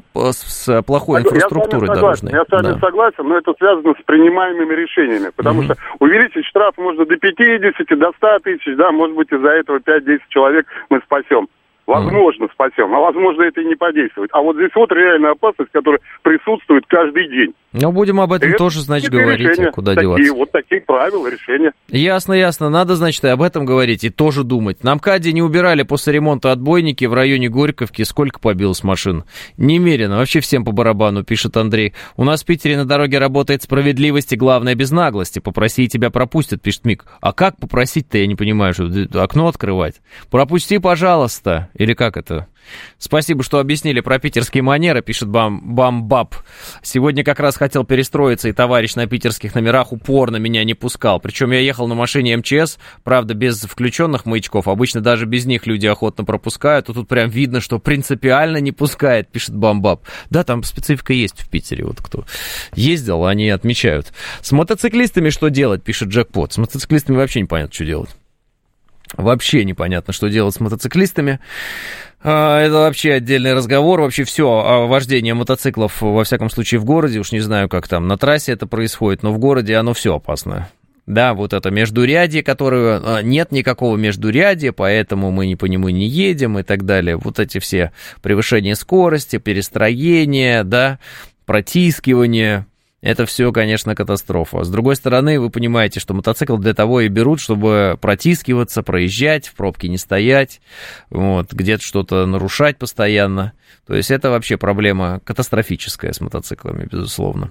с плохой я инфраструктурой дорожной. Я с вами да. согласен, но это связано с принимаемыми решениями. Потому mm-hmm. что увеличить штраф можно до пятидесяти, до ста тысяч, да, может быть, из-за этого пять-десять человек мы спасем. Возможно, mm-hmm. спасем, а возможно, это и не подействует. А вот здесь вот реальная опасность, которая присутствует каждый день. Ну, будем об этом это тоже, значит, говорить, решения, куда такие, деваться. Вот такие правила, решения. Ясно, ясно. Надо, значит, и об этом говорить, и тоже думать. На МКАДе не убирали после ремонта отбойники в районе Горьковки. Сколько побилось машин? Немерено. Вообще всем по барабану, пишет Андрей. У нас в Питере на дороге работает справедливость и, главное, без наглости. Попроси, и тебя пропустят, пишет Мик. А как попросить-то, я не понимаю, что окно открывать? Пропусти, пожалуйста. Или как это? Спасибо, что объяснили про питерские манеры, пишет Бам, Бамбаб. Сегодня как раз хотел перестроиться, и товарищ на питерских номерах упорно меня не пускал. Причем я ехал на машине МЧС, правда, без включенных маячков. Обычно даже без них люди охотно пропускают. А тут прям видно, что принципиально не пускает, пишет Бамбаб. Да, там специфика есть в Питере. Вот кто ездил, они отмечают. С мотоциклистами что делать, пишет Джекпот. С мотоциклистами вообще непонятно, что делать. Вообще непонятно, что делать с мотоциклистами. Это вообще отдельный разговор. Вообще все вождение мотоциклов, во всяком случае, в городе, уж не знаю, как там на трассе это происходит, но в городе оно все опасно. Да, вот это междурядье, которое... Нет никакого междурядья, поэтому мы не по нему не едем и так далее. Вот эти все превышения скорости, перестроения, да, протискивание... Это все, конечно, катастрофа. С другой стороны, вы понимаете, что мотоцикл для того и берут, чтобы протискиваться, проезжать, в пробке не стоять, вот, где-то что-то нарушать постоянно. То есть это вообще проблема катастрофическая с мотоциклами, безусловно.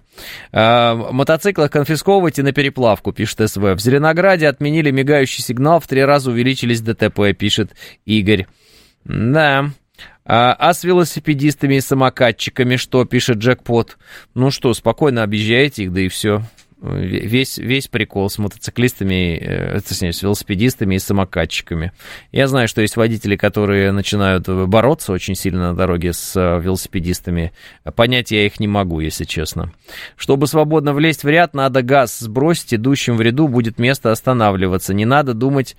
А, мотоциклы конфисковывайте на переплавку, пишет СВ. В Зеленограде отменили мигающий сигнал, в три раза увеличились ДТП, пишет Игорь. Да... А, а с велосипедистами и самокатчиками что, пишет Джекпот? Ну что, спокойно объезжаете их, да и все. Весь, весь прикол с мотоциклистами, э, точнее, с велосипедистами и самокатчиками. Я знаю, что есть водители, которые начинают бороться очень сильно на дороге с велосипедистами. Понять я их не могу, если честно. Чтобы свободно влезть в ряд, надо газ сбросить, идущим в ряду будет место останавливаться. Не надо думать...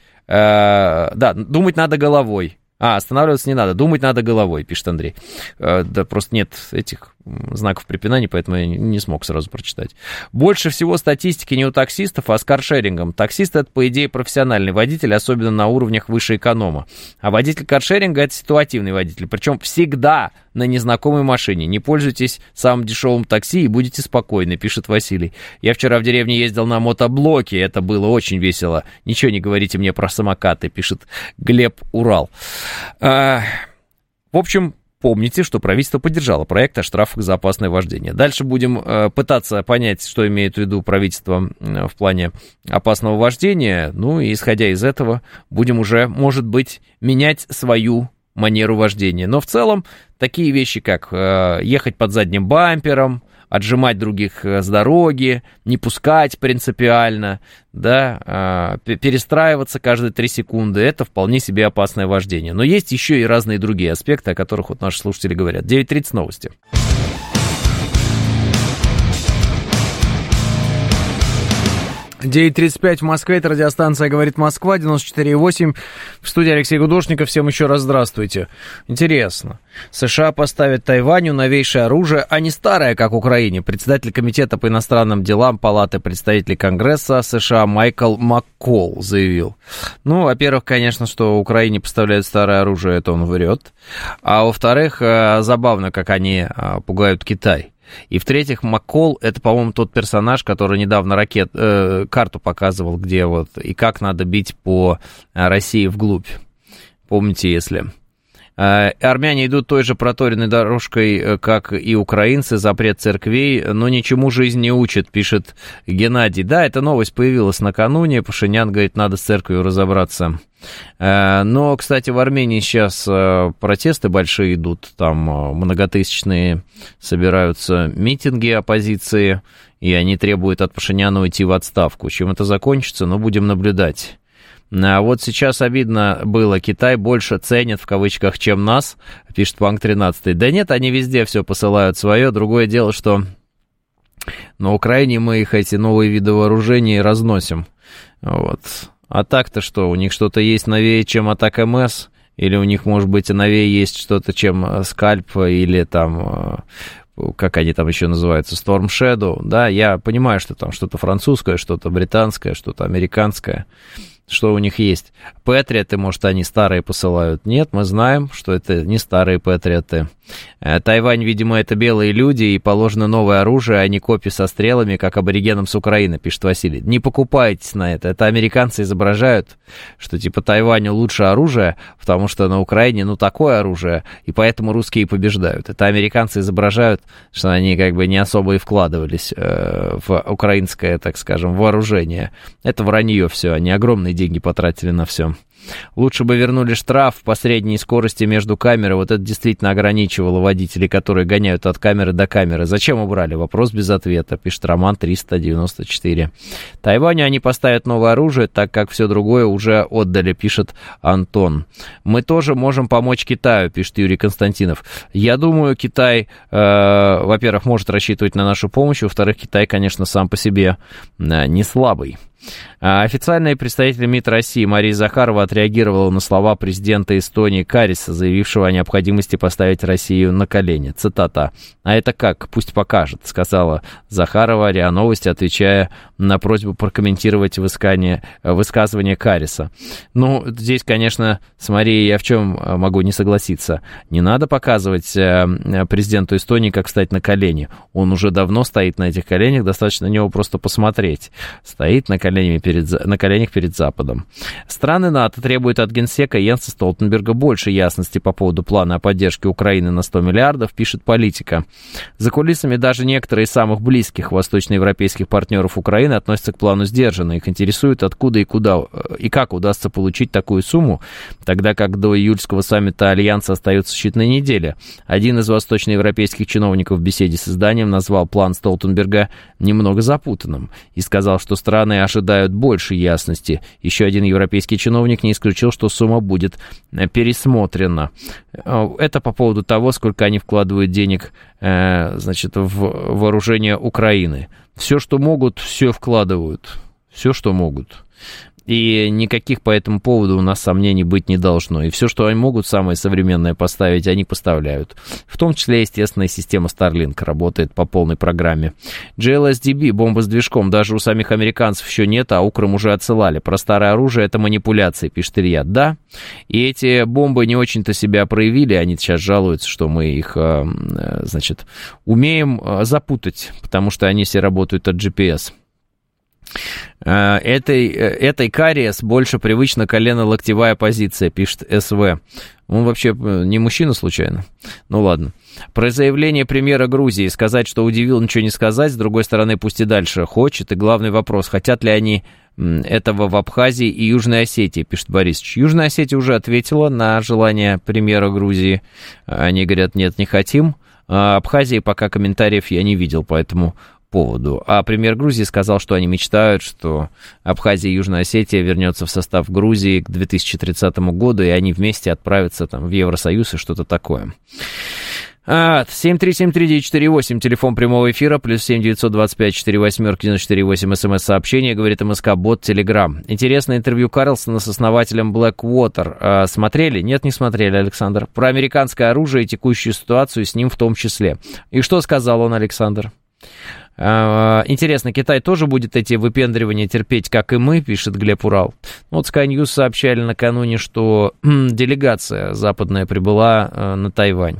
Э, да, думать надо головой. А, останавливаться не надо, думать надо головой, пишет Андрей. Да просто нет этих знаков препинания, поэтому я не смог сразу прочитать. Больше всего статистики не у таксистов, а с каршерингом. Таксист — это, по идее, профессиональный водитель, особенно на уровнях выше эконома. А водитель каршеринга — это ситуативный водитель, причем всегда на незнакомой машине. Не пользуйтесь самым дешевым такси и будете спокойны, пишет Василий. Я вчера в деревне ездил на мотоблоке, это было очень весело. Ничего не говорите мне про самокаты, пишет Глеб Урал. А, в общем... Помните, что правительство поддержало проект о штрафах за опасное вождение. Дальше будем э, пытаться понять, что имеет в виду правительство э, в плане опасного вождения. Ну и исходя из этого, будем уже, может быть, менять свою манеру вождения. Но в целом такие вещи, как э, ехать под задним бампером, отжимать других с дороги, не пускать принципиально, да, перестраиваться каждые три секунды, это вполне себе опасное вождение. Но есть еще и разные другие аспекты, о которых вот наши слушатели говорят. девять тридцать новости. девять тридцать пять в Москве, это радиостанция «Говорит Москва», девяносто четыре и восемь. В студии Алексей Гудошников. Всем еще раз здравствуйте. Интересно. США поставят Тайваню новейшее оружие, а не старое, как Украине. Председатель Комитета по иностранным делам Палаты представителей Конгресса США Майкл Маккол заявил. Ну, во-первых, конечно, что Украине поставляют старое оружие, это он врет. А во-вторых, забавно, как они пугают Китай. И в-третьих, Маккол — это, по-моему, тот персонаж, который недавно ракет, э, карту показывал, где вот и как надо бить по России вглубь. Помните, если... Армяне идут той же проторенной дорожкой, как и украинцы, запрет церквей, но ничему жизнь не учит, пишет Геннадий. Да, эта новость появилась накануне, Пашинян говорит, надо с церковью разобраться. Но, кстати, в Армении сейчас протесты большие идут, там многотысячные собираются митинги оппозиции, и они требуют от Пашиняна уйти в отставку. Чем это закончится, ну, будем наблюдать. А вот сейчас обидно было, Китай больше ценит, в кавычках, чем нас, пишет Панк тринадцать. Да нет, они везде все посылают свое. Другое дело, что на Украине мы их, эти новые виды вооружений, разносим. Вот. А так-то что, у них что-то есть новее, чем Атак МС? Или у них, может быть, новее есть что-то, чем Скальп, или там... как они там еще называются, Storm Shadow, да, я понимаю, что там что-то французское, что-то британское, что-то американское, что у них есть. Патриоты, может, они старые посылают? Нет, мы знаем, что это не старые патриоты. Тайвань, видимо, это белые люди, и положено новое оружие, а не копии со стрелами, как аборигенам с Украины, пишет Василий. Не покупайтесь на это. Это американцы изображают, что типа Тайваню лучше оружие, потому что на Украине, ну, такое оружие, и поэтому русские побеждают. Это американцы изображают, что они как бы не особо и вкладывались э, в украинское, так скажем, вооружение. Это вранье все, они огромные деньги потратили на все. Лучше бы вернули штраф по средней скорости между камерой. Вот это действительно ограничивало водителей, которые гоняют от камеры до камеры. Зачем убрали? Вопрос без ответа, пишет Роман триста девяносто четыре. Тайваню они поставят новое оружие, так как все другое уже отдали, пишет Антон. Мы тоже можем помочь Китаю, пишет Юрий Константинов. Я думаю, Китай, э, во-первых, может рассчитывать на нашу помощь, во-вторых, Китай, конечно, сам по себе э, не слабый. Официальный представитель МИД России Мария Захарова отреагировала на слова президента Эстонии Кариса, заявившего о необходимости поставить Россию на колени. Цитата. «А это как? Пусть покажет», — сказала Захарова РИА Новости, отвечая на просьбу прокомментировать высказывание, высказывание Кариса. Ну, здесь, конечно, с Марией я в чем могу не согласиться. Не надо показывать президенту Эстонии, как встать на колени. Он уже давно стоит на этих коленях, достаточно на него просто посмотреть. Стоит на коленях перед, на коленях перед Западом. Страны НАТО требуют от генсека Йенса Столтенберга больше ясности по поводу плана о поддержке Украины на сто миллиардов, пишет Политика. За кулисами даже некоторые из самых близких восточноевропейских партнеров Украины относятся к плану сдержанно. Их интересует, откуда и куда и как удастся получить такую сумму, тогда как до июльского саммита Альянса остается считанные недели. Один из восточноевропейских чиновников в беседе с изданием назвал план Столтенберга немного запутанным и сказал, что страны ожидают больше ясности. Еще один европейский чиновник не исключил, что сумма будет пересмотрена. Это по поводу того, сколько они вкладывают денег, значит, в вооружение Украины. Все, что могут, все вкладывают. Все, что могут. И никаких по этому поводу у нас сомнений быть не должно. И все, что они могут самое современное поставить, они поставляют. В том числе, естественно, и система Starlink работает по полной программе. джей эл эс ди би, бомба с движком, даже у самих американцев еще нет, а Украм уже отсылали. Про старое оружие — это манипуляции, пишет Илья. Да, и эти бомбы не очень-то себя проявили, они сейчас жалуются, что мы их, значит, умеем запутать, потому что они все работают от джи пи эс. Этой, этой кариес больше привычна колено-локтевая позиция, пишет СВ. Он вообще не мужчина случайно? Ну ладно. Про заявление премьера Грузии. Сказать, что удивил, ничего не сказать. С другой стороны, пусть и дальше хочет. И главный вопрос, хотят ли они этого в Абхазии и Южной Осетии, пишет Борисович. Южная Осетия уже ответила на желание премьера Грузии. Они говорят, нет, не хотим. А Абхазии пока комментариев я не видел, поэтому... поводу. А премьер Грузии сказал, что они мечтают, что Абхазия и Южная Осетия вернется в состав Грузии к две тысячи тридцатому году, и они вместе отправятся там в Евросоюз и что-то такое. А, семь три семь три девять четыре восемь, телефон прямого эфира, плюс семь девятьсот двадцать пять четыре восемь девяносто четыре восемь, смс-сообщение, говорит МСК-бот, Телеграм. Интересное интервью Карлсона с основателем Blackwater. А, смотрели? Нет, не смотрели, Александр. Про американское оружие и текущую ситуацию с ним в том числе. И что сказал он, Александр? Интересно, Китай тоже будет эти выпендривания терпеть, как и мы, пишет Глеб Урал. Вот Sky News сообщали накануне, что делегация западная прибыла на Тайвань.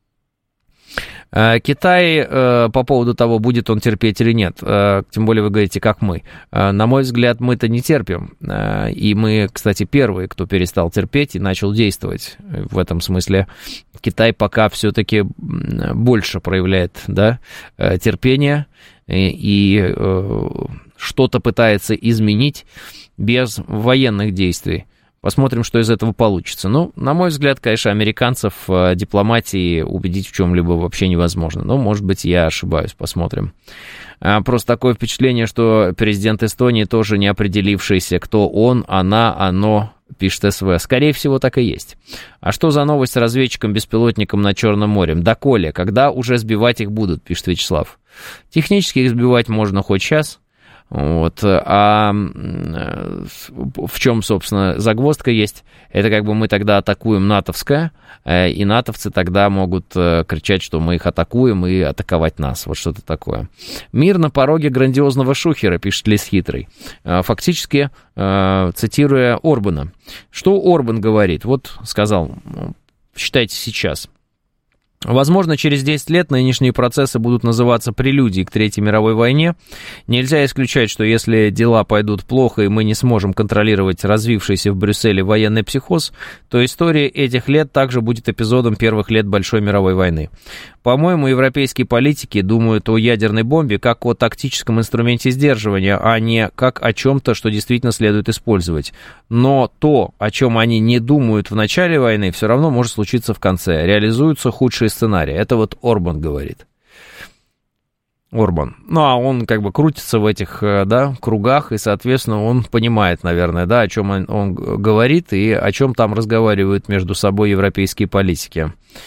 Китай, по поводу того, будет он терпеть или нет, тем более вы говорите, как мы. На мой взгляд, мы-то не терпим. И мы, кстати, первые, кто перестал терпеть и начал действовать. В этом смысле Китай пока все-таки больше проявляет, да, терпения и, и что-то пытается изменить без военных действий. Посмотрим, что из этого получится. Ну, на мой взгляд, конечно, американцев в дипломатии убедить в чем-либо вообще невозможно. Но, может быть, я ошибаюсь, посмотрим. Просто такое впечатление, что президент Эстонии тоже не определившийся, кто он, она, оно, пишет СВ. Скорее всего, так и есть. А что за новость с разведчиком-беспилотником над Черным морем? Доколе? Когда уже сбивать их будут, пишет Вячеслав. Технически их сбивать можно хоть сейчас. Вот. А в чем, собственно, загвоздка есть? Это как бы мы тогда атакуем натовское, и натовцы тогда могут кричать, что мы их атакуем, и атаковать нас. Вот что-то такое. Мир на пороге грандиозного шухера, пишет Лис Хитрый. Фактически, цитируя Орбана. Что Орбан говорит? Вот сказал, считайте сейчас. Возможно, через десять лет нынешние процессы будут называться прелюдией к Третьей мировой войне. Нельзя исключать, что если дела пойдут плохо и мы не сможем контролировать развившийся в Брюсселе военный психоз, то история этих лет также будет эпизодом первых лет Большой мировой войны. По-моему, европейские политики думают о ядерной бомбе как о тактическом инструменте сдерживания, а не как о чем-то, что действительно следует использовать. Но то, о чем они не думают в начале войны, все равно может случиться в конце. Реализуются худшие сценарии. Это вот Орбан говорит. Орбан. Ну, а он как бы крутится в этих, да, кругах, и, соответственно, он понимает, наверное, да, о чем он, он говорит и о чем там разговаривают между собой европейские политики.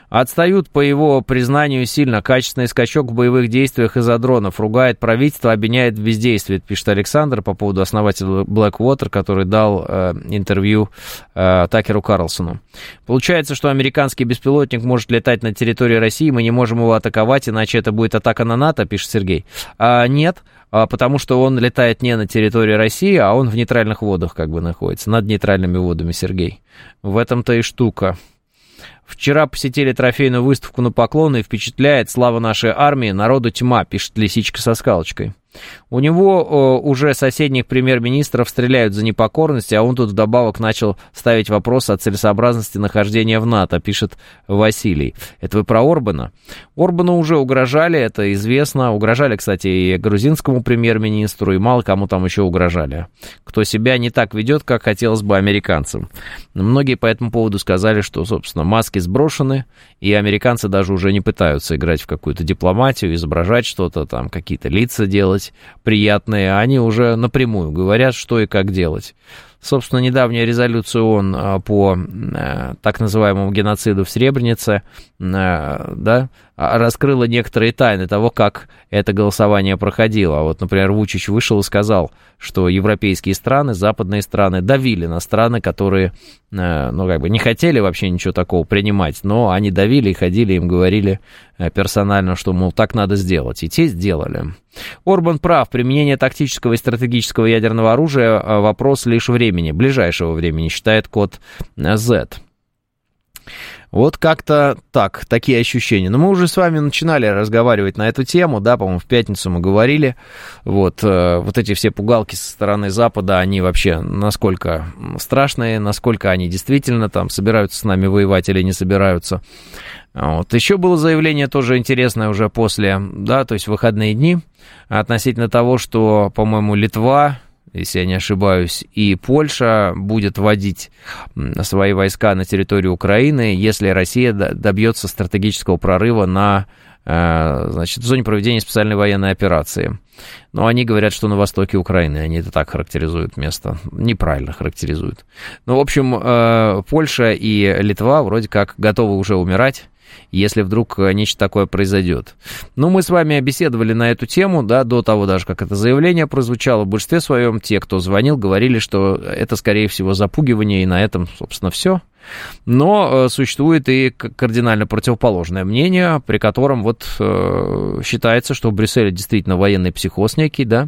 Отстают, по его признанию, сильно. Качественный скачок в боевых действиях из-за дронов. Ругает правительство, обвиняет в бездействии, пишет Александр по поводу основателя Blackwater, который дал э, интервью э, Такеру Карлсону. Получается, что американский беспилотник может летать на территории России, мы не можем его атаковать, иначе это будет атака на НАТО, пишет Сергей. А, нет, а, потому что он летает не на территории России, а он в нейтральных водах как бы находится, над нейтральными водами, Сергей. В этом-то и штука. Вчера посетили трофейную выставку на Поклонной, впечатляет слава нашей армии, народу тьма, пишет Лисичка со скалочкой. У него о, уже соседних премьер-министров стреляют за непокорность, а он тут вдобавок начал ставить вопрос о целесообразности нахождения в НАТО, пишет Василий. Это вы про Орбана? Орбану уже угрожали, это известно. Угрожали, кстати, и грузинскому премьер-министру, и мало кому там еще угрожали. Кто себя не так ведет, как хотелось бы американцам. Многие по этому поводу сказали, что, собственно, маски сброшены, и американцы даже уже не пытаются играть в какую-то дипломатию, изображать что-то, там, какие-то лица делать приятные, они уже напрямую говорят, что и как делать. Собственно, недавняя резолюция ООН по э, так называемому геноциду в Сребренице, э, да, раскрыла некоторые тайны того, как это голосование проходило. Вот, например, Вучич вышел и сказал, что европейские страны, западные страны давили на страны, которые, э, ну, как бы не хотели вообще ничего такого принимать, но они давили и ходили, им говорили э, персонально, что, мол, так надо сделать. И те сделали. Орбан прав. Применение тактического и стратегического ядерного оружия – вопрос лишь времени, ближайшего времени, считает код Z. Вот как-то так, такие ощущения. Но мы уже с вами начинали разговаривать на эту тему, да, по-моему, в пятницу мы говорили. Вот, э, вот эти все пугалки со стороны Запада, они вообще насколько страшные, насколько они действительно там собираются с нами воевать или не собираются. Вот. Еще было заявление тоже интересное уже после, да, то есть выходные дни, относительно того, что, по-моему, Литва, если я не ошибаюсь, и Польша будет вводить свои войска на территорию Украины, если Россия добьется стратегического прорыва на, значит, в зоне проведения специальной военной операции. Но они говорят, что на востоке Украины, они это так характеризуют место, неправильно характеризуют. Ну, в общем, Польша и Литва вроде как готовы уже умирать, если вдруг нечто такое произойдет. Ну, мы с вами беседовали на эту тему, да, до того даже, как это заявление прозвучало. В большинстве своем те, кто звонил, говорили, что это, скорее всего, запугивание, и на этом, собственно, все. Но существует и кардинально противоположное мнение, при котором вот э, считается, что в Брюсселе действительно военный психоз некий, да,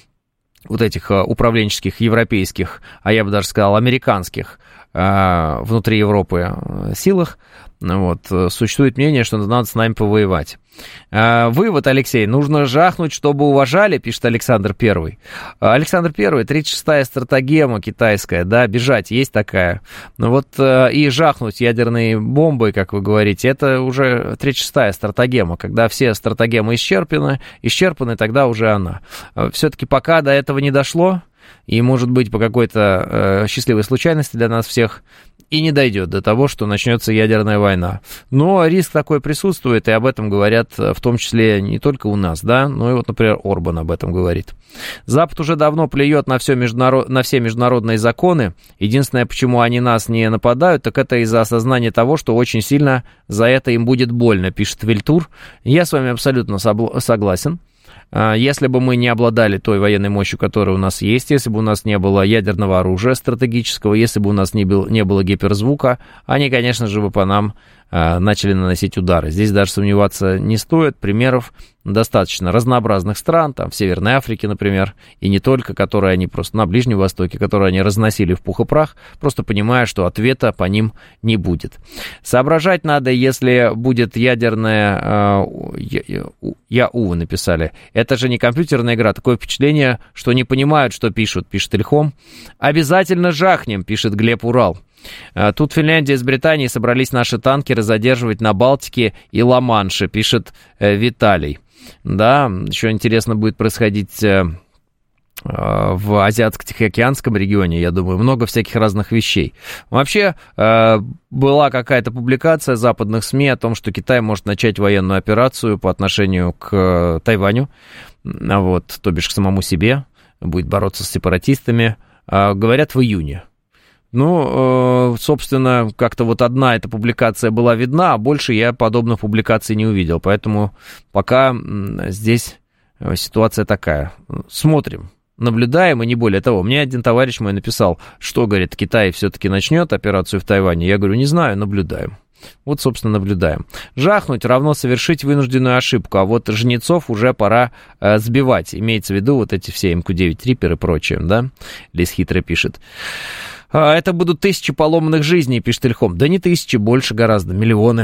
вот этих управленческих, европейских, а я бы даже сказал, американских э, внутри Европы силах. Вот, существует мнение, что надо с нами повоевать. А, вывод, Алексей, нужно жахнуть, чтобы уважали, пишет Александр Первый. Александр Первый, тридцать шестая стратагема китайская, да, бежать, есть такая. Ну вот и жахнуть ядерной бомбой, как вы говорите, это уже тридцать шестая стратагема. Когда все стратагемы исчерпаны, исчерпаны, тогда уже она. Все-таки пока до этого не дошло, и, может быть, по какой-то э, счастливой случайности для нас всех и не дойдет до того, что начнется ядерная война. Но риск такой присутствует, и об этом говорят в том числе не только у нас, да, но и вот, например, Орбан об этом говорит. Запад уже давно плюет на, все международ... на все международные законы. Единственное, почему они нас не нападают, так это из-за осознания того, что очень сильно за это им будет больно, пишет Вильтур. Я с вами абсолютно согласен. Если бы мы не обладали той военной мощью, которая у нас есть, если бы у нас не было ядерного оружия стратегического, если бы у нас не, был, не было гиперзвука, они, конечно же, бы по нам начали наносить удары. Здесь даже сомневаться не стоит. Примеров достаточно разнообразных стран, там в Северной Африке, например, и не только, которые они просто на Ближнем Востоке, которые они разносили в пух и прах, просто понимая, что ответа по ним не будет. Соображать надо, если будет ядерная... ЯУ вы написали. Это же не компьютерная игра. Такое впечатление, что не понимают, что пишут, пишет Ильхом. Обязательно жахнем, пишет Глеб Урал. Тут Финляндия с Британией собрались наши танкеры задерживать на Балтике и Ла-Манше, пишет Виталий. Да, еще интересно будет происходить в Азиатско-Тихоокеанском регионе, я думаю, много всяких разных вещей. Вообще, была какая-то публикация западных СМИ о том, что Китай может начать военную операцию по отношению к Тайваню, вот, то бишь к самому себе, будет бороться с сепаратистами, говорят, в июне. Ну, собственно, как-то вот одна эта публикация была видна, а больше я подобных публикаций не увидел. Поэтому пока здесь ситуация такая. Смотрим, наблюдаем, и не более того. Мне один товарищ мой написал, что, говорит, Китай все-таки начнет операцию в Тайване. Я говорю, не знаю, наблюдаем. Вот, собственно, наблюдаем. Жахнуть равно совершить вынужденную ошибку, а вот жнецов уже пора э, сбивать. Имеется в виду вот эти все эм ку девять Reaper и прочее, да? Лис хитро пишет. А, это будут тысячи поломанных жизней, пишет Ильхом. Да не тысячи, больше гораздо, миллионы.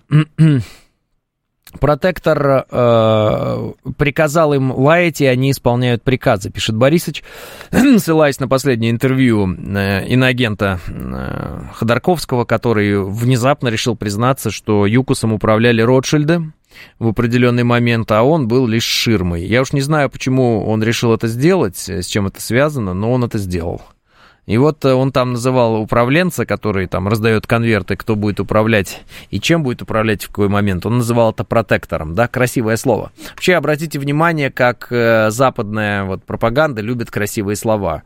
Протектор э, приказал им лаять, и они исполняют приказы, пишет Борисыч, ссылаясь на последнее интервью э, иноагента э, Ходорковского, который внезапно решил признаться, что ЮКОСом управляли Ротшильды в определенный момент, а он был лишь ширмой. Я уж не знаю, почему он решил это сделать, с чем это связано, но он это сделал. И вот он там называл управленца, который там раздает конверты, кто будет управлять и чем будет управлять в какой момент. Он называл это протектором, да, красивое слово. Вообще, обратите внимание, как западная вот пропаганда любит красивые слова.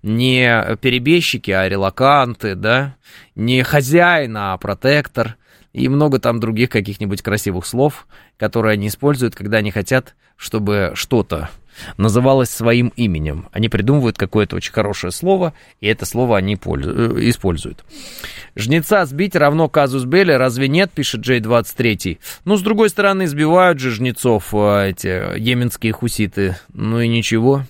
Не перебежчики, а релоканты, да, не хозяин, а протектор. И много там других каких-нибудь красивых слов, которые они используют, когда они хотят, чтобы что-то называлось своим именем. Они придумывают какое-то очень хорошее слово, и это слово они используют. Жнеца сбить равно казус белли, разве нет, пишет Джей двадцать три. Ну, с другой стороны, сбивают же жнецов эти йеменские хуситы. Ну и ничего.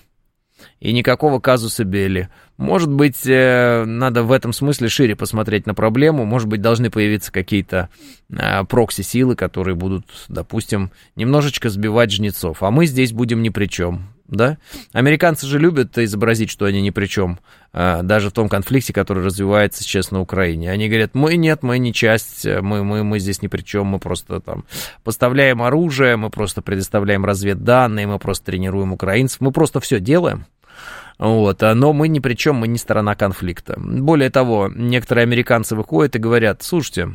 И никакого казуса белли. Может быть, надо в этом смысле шире посмотреть на проблему. Может быть, должны появиться какие-то прокси-силы, которые будут, допустим, немножечко сбивать жнецов. А мы здесь будем ни при чем, да? Американцы же любят изобразить, что они ни при чем, даже в том конфликте, который развивается сейчас на Украине. Они говорят, мы нет, мы не часть, мы, мы, мы здесь ни при чем, мы просто там поставляем оружие, мы просто предоставляем разведданные, мы просто тренируем украинцев, мы просто все делаем. Вот, но мы ни при чем, мы не сторона конфликта. Более того, некоторые американцы выходят и говорят, слушайте,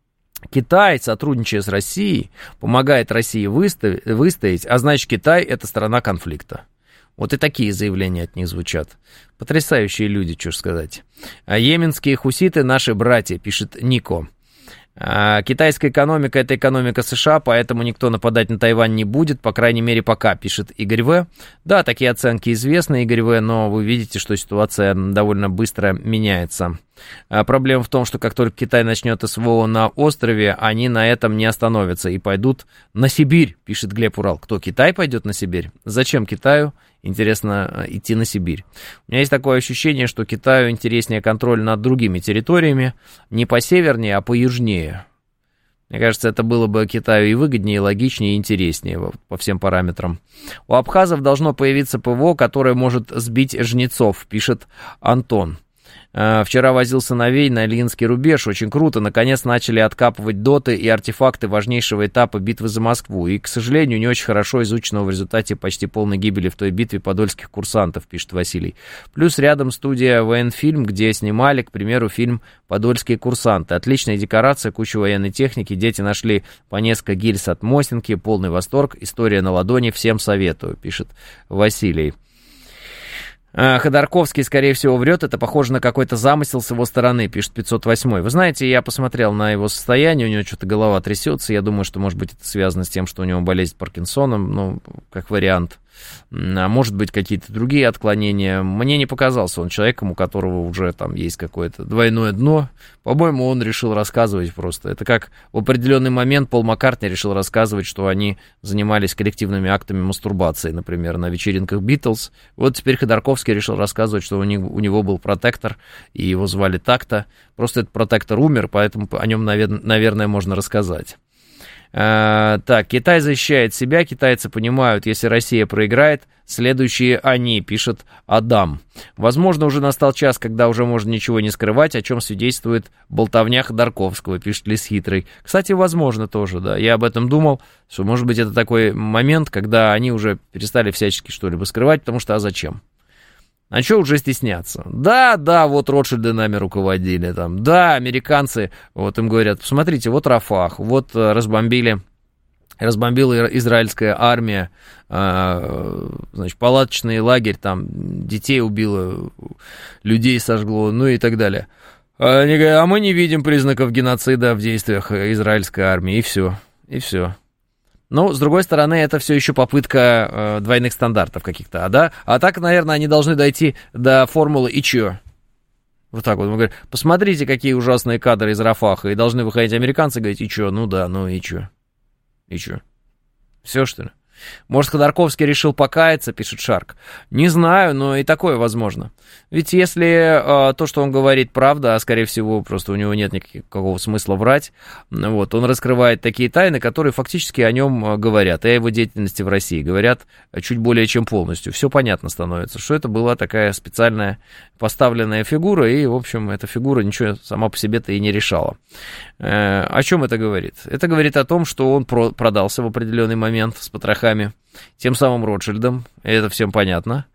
Китай, сотрудничая с Россией, помогает России выстоять, выстоять, а значит, Китай – это сторона конфликта. Вот и такие заявления от них звучат. Потрясающие люди, что ж сказать. Йеменские хуситы – наши братья, пишет Нико. Китайская экономика – это экономика США, поэтому никто нападать на Тайвань не будет, по крайней мере, пока, пишет Игорь В. Да, такие оценки известны, Игорь В., но вы видите, что ситуация довольно быстро меняется. Проблема в том, что как только Китай начнет СВО на острове, они на этом не остановятся и пойдут на Сибирь, пишет Глеб Урал. Кто, Китай пойдет на Сибирь? Зачем Китаю, интересно, идти на Сибирь? У меня есть такое ощущение, что Китаю интереснее контроль над другими территориями, не по севернее, а по южнее. Мне кажется, это было бы Китаю и выгоднее, и логичнее, и интереснее по всем параметрам. У абхазов должно появиться ПВО, которое может сбить жнецов, пишет Антон. Вчера возил сыновей на Ильинский рубеж, очень круто, наконец начали откапывать доты и артефакты важнейшего этапа битвы за Москву, и, к сожалению, не очень хорошо изученного в результате почти полной гибели в той битве подольских курсантов, пишет Василий. Плюс рядом студия «Военфильм», где снимали, к примеру, фильм «Подольские курсанты». Отличная декорация, куча военной техники, дети нашли по несколько гильз от Мосинки, полный восторг, история на ладони, всем советую, пишет Василий. Ходорковский, скорее всего, врет, это похоже на какой-то замысел с его стороны, пишет пятьсот восемь. Вы знаете, я посмотрел на его состояние, у него что-то голова трясется, я думаю, что, может быть, это связано с тем, что у него болезнь Паркинсоном, ну, как вариант. А может быть, какие-то другие отклонения. Мне не показался он человеком, у которого уже там есть какое-то двойное дно. По-моему, он решил рассказывать просто. Это как в определенный момент Пол Маккартни решил рассказывать, что они занимались коллективными актами мастурбации, например, на вечеринках Битлз. Вот теперь Ходорковский решил рассказывать, что у него, у него был протектор, и его звали так-то. Просто этот протектор умер, поэтому о нем, наверное, можно рассказать. А, так, Китай защищает себя, китайцы понимают, если Россия проиграет, следующие они, пишет Адам. Возможно, уже настал час, когда уже можно ничего не скрывать, о чем свидетельствует болтовня Ходорковского, пишет Лис Хитрый. Кстати, возможно тоже, да, я об этом думал, что, может быть, это такой момент, когда они уже перестали всячески что-либо скрывать, потому что, а зачем? А что уже стесняться? Да, да, вот Ротшильды нами руководили, там, да, американцы, вот им говорят, посмотрите, вот Рафах, вот разбомбили разбомбила израильская армия, значит, палаточный лагерь, там детей убило, людей сожгло, ну и так далее. Они говорят, а мы не видим признаков геноцида в действиях израильской армии, и все, и все. Но, с другой стороны, это все еще попытка э, двойных стандартов каких-то, а, да? А так, наверное, они должны дойти до формулы «и чё?». Вот так вот. Мы говорим, посмотрите, какие ужасные кадры из Рафаха, и должны выходить американцы и говорить, и чё? Ну да, ну и чё? И чё? Все, что ли? Может, Ходорковский решил покаяться, пишет Шарк. Не знаю, но и такое возможно. Ведь если э, то, что он говорит, правда, а скорее всего, просто у него нет никакого смысла врать, вот, он раскрывает такие тайны, которые фактически о нем говорят, и о его деятельности в России говорят чуть более чем полностью. Все понятно становится, что это была такая специальная поставленная фигура, и, в общем, эта фигура ничего сама по себе-то и не решала. Э, о чем это говорит? Это говорит о том, что он про- продался в определенный момент с потрохами тем самым Ротшильдом, это всем понятно,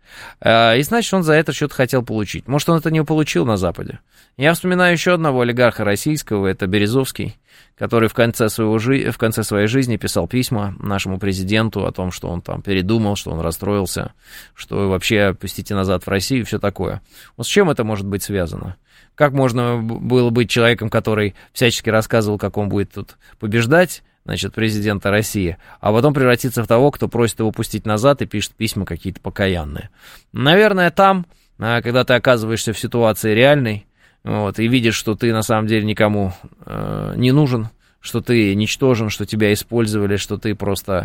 и значит, он за это что-то хотел получить. Может, он это не получил на Западе. Я вспоминаю еще одного олигарха российского, это Березовский, который в конце, своего жи- в конце своей жизни писал письма нашему президенту о том, что он там передумал, что он расстроился, что вообще пустите назад в Россию и все такое. Вот с чем это может быть связано? Как можно было быть человеком, который всячески рассказывал, как он будет тут побеждать, значит, президента России, а потом превратиться в того, кто просит его пустить назад и пишет письма какие-то покаянные. Наверное, там, когда ты оказываешься в ситуации реальной, вот, и видишь, что ты на самом деле никому э, не нужен, что ты ничтожен, что тебя использовали, что ты просто,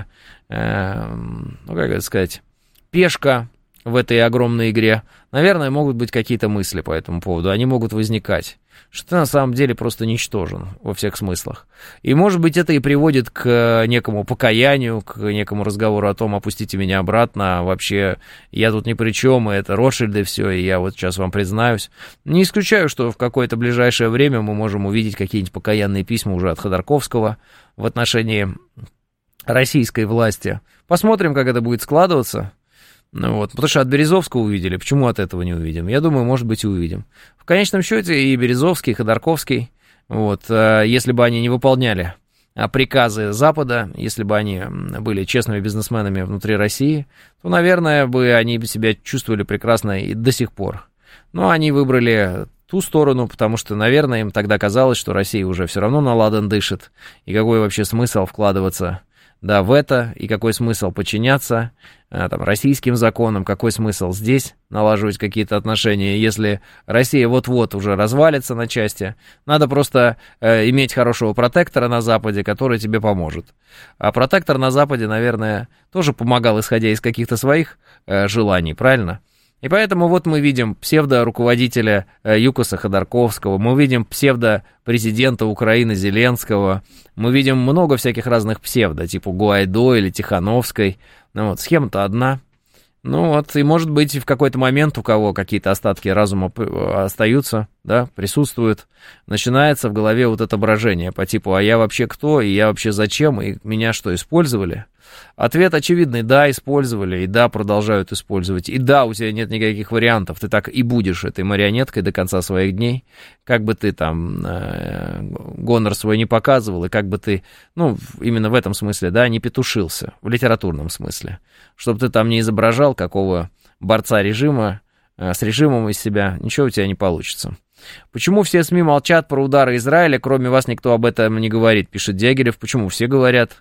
э, ну, как это сказать, пешка в этой огромной игре, наверное, могут быть какие-то мысли по этому поводу, они могут возникать, что ты на самом деле просто ничтожен во всех смыслах. И, может быть, это и приводит к некому покаянию, к некому разговору о том, опустите меня обратно, вообще я тут ни при чем, и это Ротшильды все, и я вот сейчас вам признаюсь. Не исключаю, что в какое-то ближайшее время мы можем увидеть какие-нибудь покаянные письма уже от Ходорковского в отношении российской власти. Посмотрим, как это будет складываться. Ну вот, потому что от Березовского увидели, почему от этого не увидим? Я думаю, может быть, и увидим. В конечном счете и Березовский, и Ходорковский, вот, если бы они не выполняли приказы Запада, если бы они были честными бизнесменами внутри России, то, наверное, бы они себя чувствовали прекрасно и до сих пор. Но они выбрали ту сторону, потому что, наверное, им тогда казалось, что Россия уже все равно на ладан дышит, и какой вообще смысл вкладываться, да, в это, и какой смысл подчиняться там, российским законам, какой смысл здесь налаживать какие-то отношения, если Россия вот-вот уже развалится на части, надо просто э, иметь хорошего протектора на Западе, который тебе поможет. А протектор на Западе, наверное, тоже помогал, исходя из каких-то своих э, желаний, правильно? И поэтому вот мы видим псевдо-руководителя ЮКОСа Ходорковского, мы видим псевдо-президента Украины Зеленского, мы видим много всяких разных псевдо, типа Гуайдо или Тихановской. Ну вот, схема-то одна. Ну вот, и может быть в какой-то момент у кого какие-то остатки разума остаются, да, присутствуют, начинается в голове вот это брожение по типу, а я вообще кто, и я вообще зачем, и меня что, использовали? Ответ очевидный, да, использовали, и да, продолжают использовать, и да, у тебя нет никаких вариантов, ты так и будешь этой марионеткой до конца своих дней, как бы ты там э, гонор свой не показывал, и как бы ты, ну, именно в этом смысле, да, не петушился, в литературном смысле, чтобы ты там не изображал какого борца режима, э, с режимом из себя, ничего у тебя не получится. Почему все СМИ молчат про удары Израиля, кроме вас никто об этом не говорит, пишет Дягилев, почему все говорят?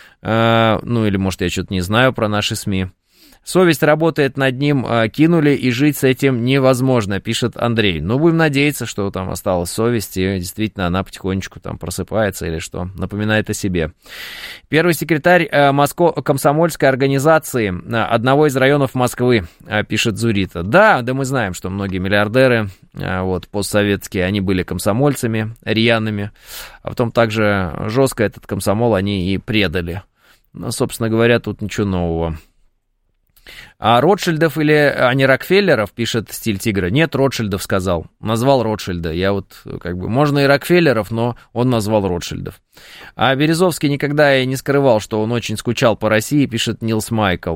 Uh, ну, или, может, я что-то не знаю про наши СМИ. Совесть работает над ним, uh, кинули, и жить с этим невозможно, пишет Андрей. Ну, будем надеяться, что там осталась совесть, и действительно она потихонечку там просыпается или что, напоминает о себе. Первый секретарь uh, Моско... комсомольской организации uh, одного из районов Москвы, uh, пишет Зурита. Да, да мы знаем, что многие миллиардеры, uh, вот, постсоветские, они были комсомольцами, рьяными, а потом также жестко этот комсомол они и предали. Ну, собственно говоря, тут ничего нового. А Ротшильдов или, а не Рокфеллеров, пишет Стиль Тигра. Нет, Ротшильдов сказал. Назвал Ротшильда. Я вот, как бы, можно и Рокфеллеров, но он назвал Ротшильдов. А Березовский никогда и не скрывал, что он очень скучал по России, пишет Нилс Майкл.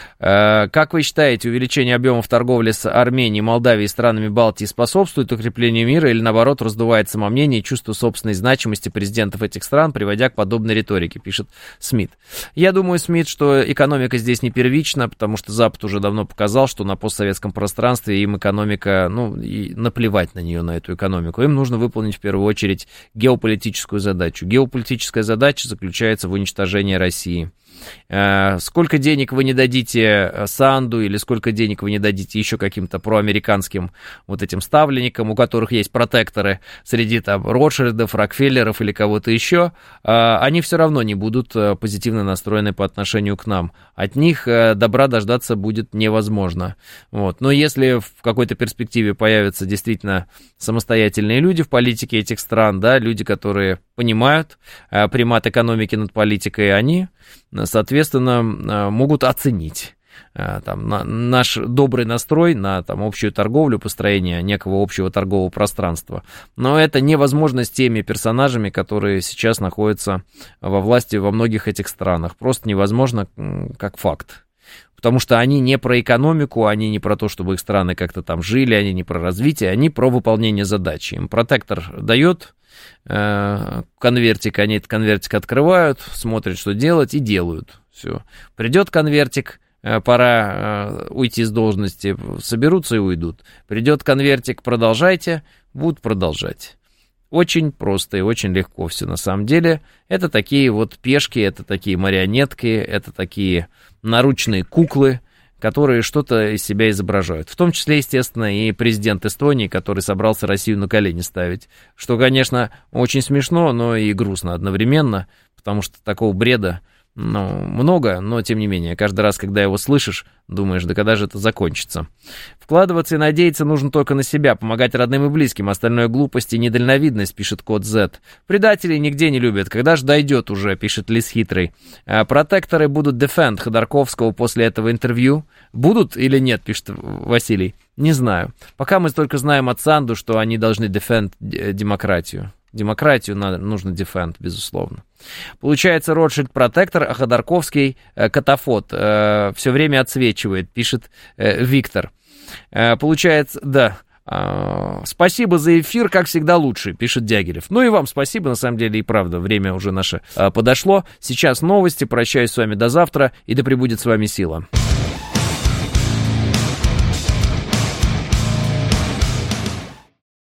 Как вы считаете, увеличение объемов торговли с Арменией, Молдавией и странами Балтии способствует укреплению мира или, наоборот, раздувает самомнение и чувство собственной значимости президентов этих стран, приводя к подобной риторике, пишет Смит. Я думаю, Смит, что экономика здесь не первична, потому что Запад уже давно показал, что на постсоветском пространстве им экономика, ну, и наплевать на нее, на эту экономику. Им нужно выполнить в первую очередь геополитическую задачу. Геополитическая задача заключается в уничтожении России. Сколько денег вы не дадите Санду или сколько денег вы не дадите еще каким-то проамериканским вот этим ставленникам, у которых есть протекторы среди там Ротшильдов, Рокфеллеров или кого-то еще, они все равно не будут позитивно настроены по отношению к нам. От них добра дождаться будет невозможно. Вот. Но если в какой-то перспективе появятся действительно самостоятельные люди в политике этих стран, да, люди, которые понимают примат экономики над политикой, они, соответственно, могут оценить там, на, наш добрый настрой на там, общую торговлю, построение некого общего торгового пространства. Но это невозможно с теми персонажами, которые сейчас находятся во власти во многих этих странах. Просто невозможно как факт. Потому что они не про экономику, они не про то, чтобы их страны как-то там жили, они не про развитие, они про выполнение задачи. Им протектор дает э, конвертик, они этот конвертик открывают, смотрят, что делать, и делают. Все. Придет конвертик, э, пора э, уйти с должности, соберутся и уйдут. Придет конвертик, продолжайте, будут продолжать. Очень просто и очень легко все на самом деле. Это такие вот пешки, это такие марионетки, это такие наручные куклы, которые что-то из себя изображают. В том числе, естественно, и президент Эстонии, который собрался Россию на колени ставить. Что, конечно, очень смешно, но и грустно одновременно, потому что такого бреда, ну, много, но тем не менее, каждый раз, когда его слышишь, думаешь, да когда же это закончится. Вкладываться и надеяться нужно только на себя, помогать родным и близким, остальное глупость и недальновидность, пишет Код Z. Предателей нигде не любят, когда же дойдет уже, пишет Лис Хитрый. А протекторы будут defend Ходорковского после этого интервью. Будут или нет, пишет Василий, не знаю. Пока мы только знаем от Санду, что они должны defend демократию. Демократию надо, нужно defend, безусловно. Получается, Ротшильд протектор, а Ходорковский э, катафот. Э, все время отсвечивает, пишет э, Виктор. Э, получается, да. Э, спасибо за эфир, как всегда лучше, пишет Дягилев. Ну и вам спасибо, на самом деле, и правда, время уже наше э, подошло. Сейчас новости, прощаюсь с вами до завтра, и да пребудет с вами сила.